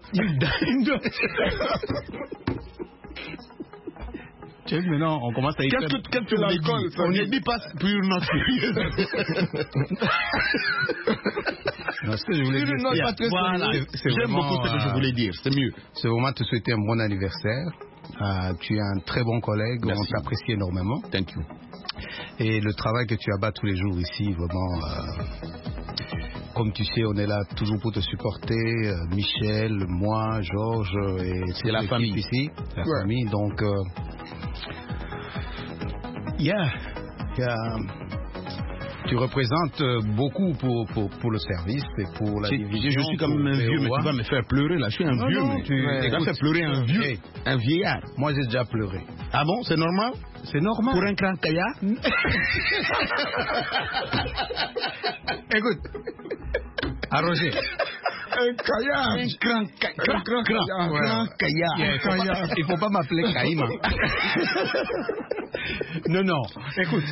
Tu sais, maintenant, on commence à y faire... Qu'est-ce que l'alcool? On n'y dit pas plus notre sérieux. Non, ce que je voulais dire, voilà. J'aime beaucoup ce que je voulais dire, c'est mieux. C'est vraiment te souhaiter un bon anniversaire. Tu es un très bon collègue, merci. On t'apprécie énormément. Thank you. Et le travail que tu abat tous les jours ici, vraiment, comme tu sais, on est là toujours pour te supporter. Michel, moi, Georges, et c'est la famille ici, la famille. Donc, tu représentes beaucoup pour le service et pour la division. Je suis comme un vieux, mais tu vas me faire pleurer là. Je suis un vieux, mais tu vas faire pleurer un vieux, un vieillard. Moi, j'ai déjà pleuré. Ah bon, c'est normal? C'est normal. Pour un grand caillard? Écoute, à Roger. Un caillard. Grand caillard. Il faut pas m'appeler Caïma. Non. Écoute.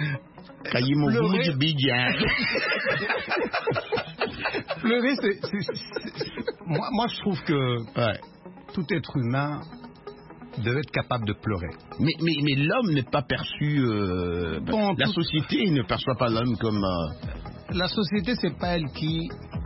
Pleurer, moi, je trouve que tout être humain devait être capable de pleurer. Mais l'homme n'est pas perçu... la société ne perçoit pas l'homme comme... La société, c'est pas elle qui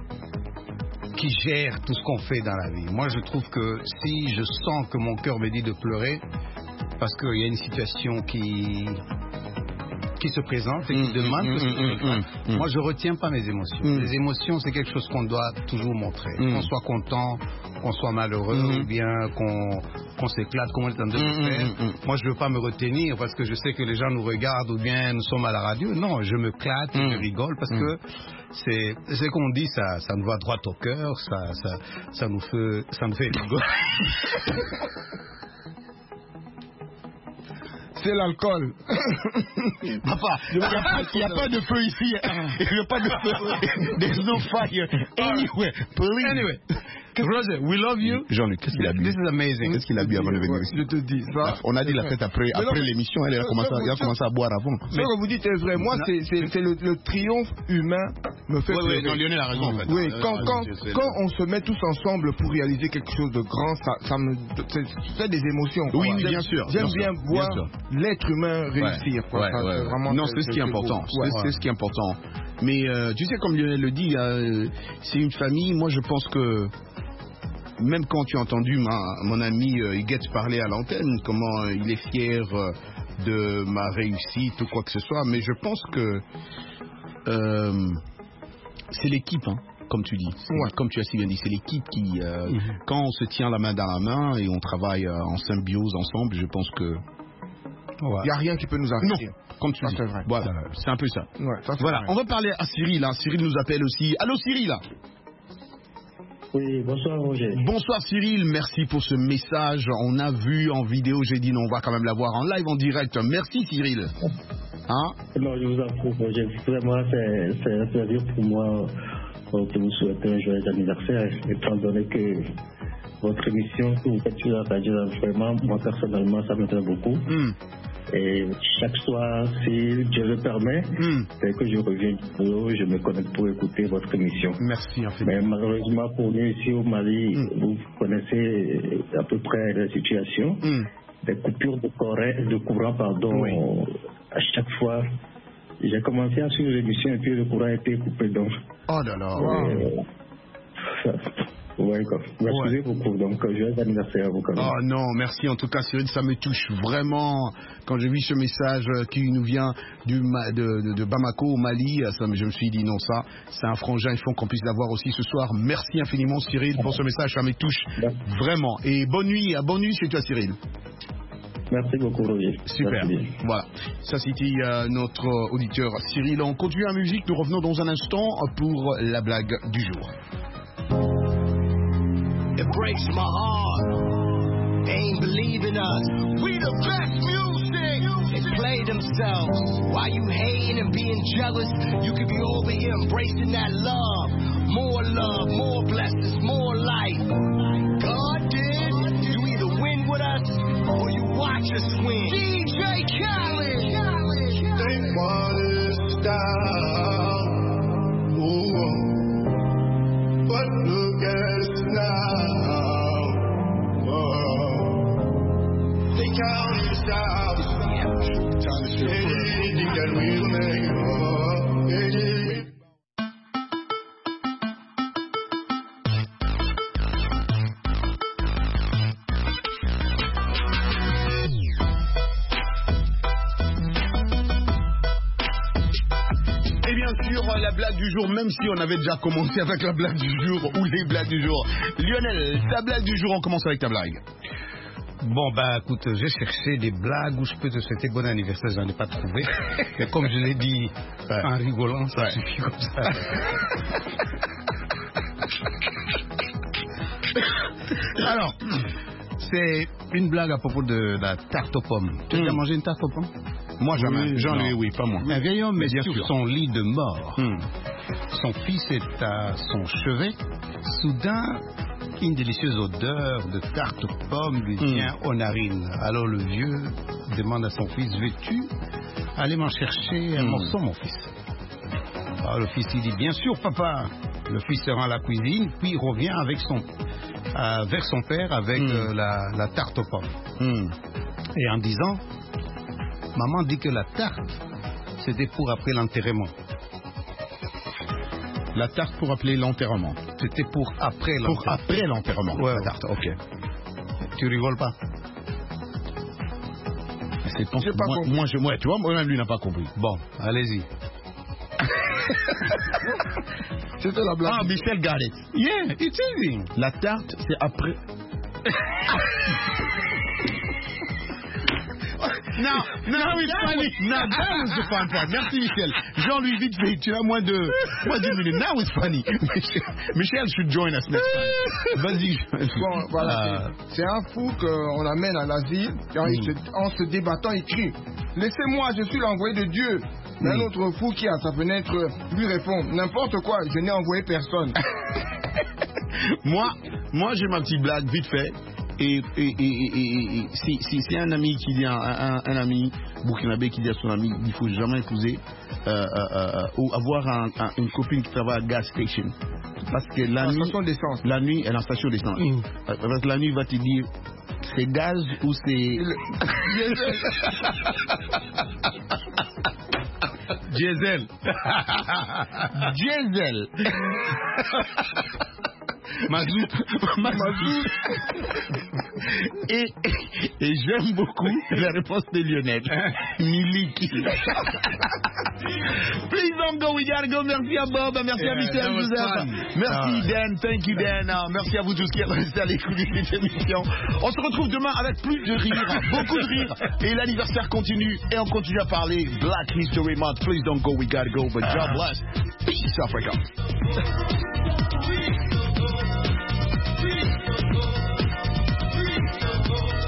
gère tout ce qu'on fait dans la vie. Moi, je trouve que si je sens que mon cœur me dit de pleurer, parce qu'il y a une situation qui se présente et qui demande que je pleure, moi, je retiens pas mes émotions. Les émotions, c'est quelque chose qu'on doit toujours montrer. Qu'on soit content, qu'on soit malheureux, ou bien qu'on s'éclate, comme on est en train de faire. Moi, je veux pas me retenir parce que je sais que les gens nous regardent ou bien nous sommes à la radio. Non, je me clate, je rigole parce que c'est qu'on dit, ça nous va droit au cœur, ça nous fait rigoler. C'est l'alcool. Papa, il n'y a pas de feu ici. Il n'y a pas de feu. There's no fire anywhere. Please. Anyway, Roger, we love you. Jean-Luc, qu'est-ce qu'il a bu? This is amazing. Qu'est-ce qu'il a bu avant de venir ici? Je te dis ça. On a dit la fête après l'émission. Il a commencé à boire avant. Ce que vous dites est vrai. Moi, c'est le triomphe humain me fait pleurer. Non, Lionel a raison en fait. Oui, quand on se met tous ensemble pour réaliser quelque chose de grand, ça me fait des émotions. Oui, bien sûr. J'aime bien voir l'être humain réussir. Non, c'est ce qui est important. C'est ce qui est important. Mais tu sais, comme Lionel le dit, c'est une famille. Moi, je pense que même quand tu as entendu mon ami Huguette parler à l'antenne, comment il est fier de ma réussite ou quoi que ce soit, mais je pense que c'est l'équipe, hein, comme tu dis. Comme tu as si bien dit, c'est l'équipe qui, quand on se tient la main dans la main et on travaille en symbiose ensemble, je pense que il n'y a rien qui peut nous arrêter. Non, comme tu dis. Voilà, c'est un peu ça. Voilà, on va parler à Cyril. Cyril nous appelle aussi. Allô Cyril. Oui, bonsoir Roger. Bonsoir Cyril, merci pour ce message. On a vu en vidéo, j'ai dit non, on va quand même la voir en live, en direct. Merci Cyril. Non, je vous approuve Roger. Vraiment, c'est un plaisir pour moi de vous souhaiter un joyeux anniversaire, étant donné que votre émission que vous faites sur la radio, vraiment, moi personnellement, ça m'intéresse beaucoup. Et chaque soir, si Dieu le permet, dès que je reviens du boulot, je me connecte pour écouter votre émission. Merci infiniment. Mais malheureusement pour nous ici au Mali, vous connaissez à peu près la situation. Des coupures de courant, à chaque fois. J'ai commencé à suivre l'émission et puis le courant a été coupé. Donc, oh là là. Merci beaucoup. Donc, joyeux anniversaire à vous. Quand même. Oh non, merci en tout cas, Cyril, ça me touche vraiment. Quand j'ai vu ce message qui nous vient de Bamako au Mali, je me suis dit non, ça, c'est un frangin, il faut qu'on puisse l'avoir aussi ce soir. Merci infiniment, Cyril, pour ce message, ça me touche vraiment. Et bonne nuit chez toi, Cyril. Merci beaucoup, Roger. Super. Voilà. Ça, c'était notre auditeur Cyril. On continue la musique. Nous revenons dans un instant pour la blague du jour. It breaks my heart. They ain't believing us. We the best music. They play themselves. Why you hating and being jealous? You could be over here embracing that love. More blessings, more life. God did. You either win with us or you watch us win. DJ Khaled. They want us down. But look at us now. They count us out. Anything that we'll make. La blague du jour, même si on avait déjà commencé avec la blague du jour ou les blagues du jour. Lionel, ta blague du jour, on commence avec ta blague. Bon, bah écoute, j'ai cherché des blagues où je peux te souhaiter bon anniversaire, je n'en ai pas trouvé. Mais comme je l'ai dit en rigolant, ça suffit comme ça. Alors, c'est une blague à propos de la tarte aux pommes. Tu as déjà mangé une tarte aux pommes? Moi jamais, oui, pas moi. Un vieil homme est sur son lit de mort. Son fils est à son chevet. Soudain, une délicieuse odeur de tarte aux pommes lui vient aux narines. Alors le vieux demande à son fils, veux-tu aller m'en chercher un morceau, mon fils? Alors le fils il dit, bien sûr papa. Le fils se rend à la cuisine, puis revient avec vers son père avec la tarte aux pommes. Et en disant, maman dit que la tarte, c'était pour après l'enterrement. La tarte pour appeler l'enterrement. C'était pour après l'enterrement. Pour après l'enterrement. Ouais, la tarte, ok. Tu rigoles pas? C'est pas moi, tu vois, moi-même lui n'a pas compris. Bon, allez-y. C'était la blague. Ah, Michel got it. Yeah, it's easy. La tarte, c'est après. Now it's funny. Now that was the fun part. Merci Michel. Jean-Louis, vite fait, tu as moins de 10 minutes. Now it's funny. Michel should join us next time. Vas-y. Bon, voilà. C'est un fou qu'on amène à l'asile. En se débattant, il crie, laissez-moi, je suis l'envoyé de Dieu. Un autre fou qui, à sa fenêtre, lui répond, n'importe quoi, je n'ai envoyé personne. Moi, j'ai ma petite blague, vite fait. Et c'est un ami qui dit un ami burkinabé qui dit à son ami, il faut jamais épouser ou avoir une copine qui travaille à gas station, parce que la nuit elle est en station d'essence. Parce que la nuit il va te dire c'est gaz ou c'est diesel. Diesel. Mazout. Et j'aime beaucoup la réponse de Lionel. Miliki. Please don't go, we gotta go. Merci à Bob, merci à Michel Joseph. Merci Dan, thank you Dan. Merci à vous tous qui êtes restés à l'écoute de cette émission. On se retrouve demain avec plus de rire, beaucoup de rire. Et l'anniversaire continue et on continue à parler Black History Month. Please don't go, we gotta go. But God bless. Peace, Africa.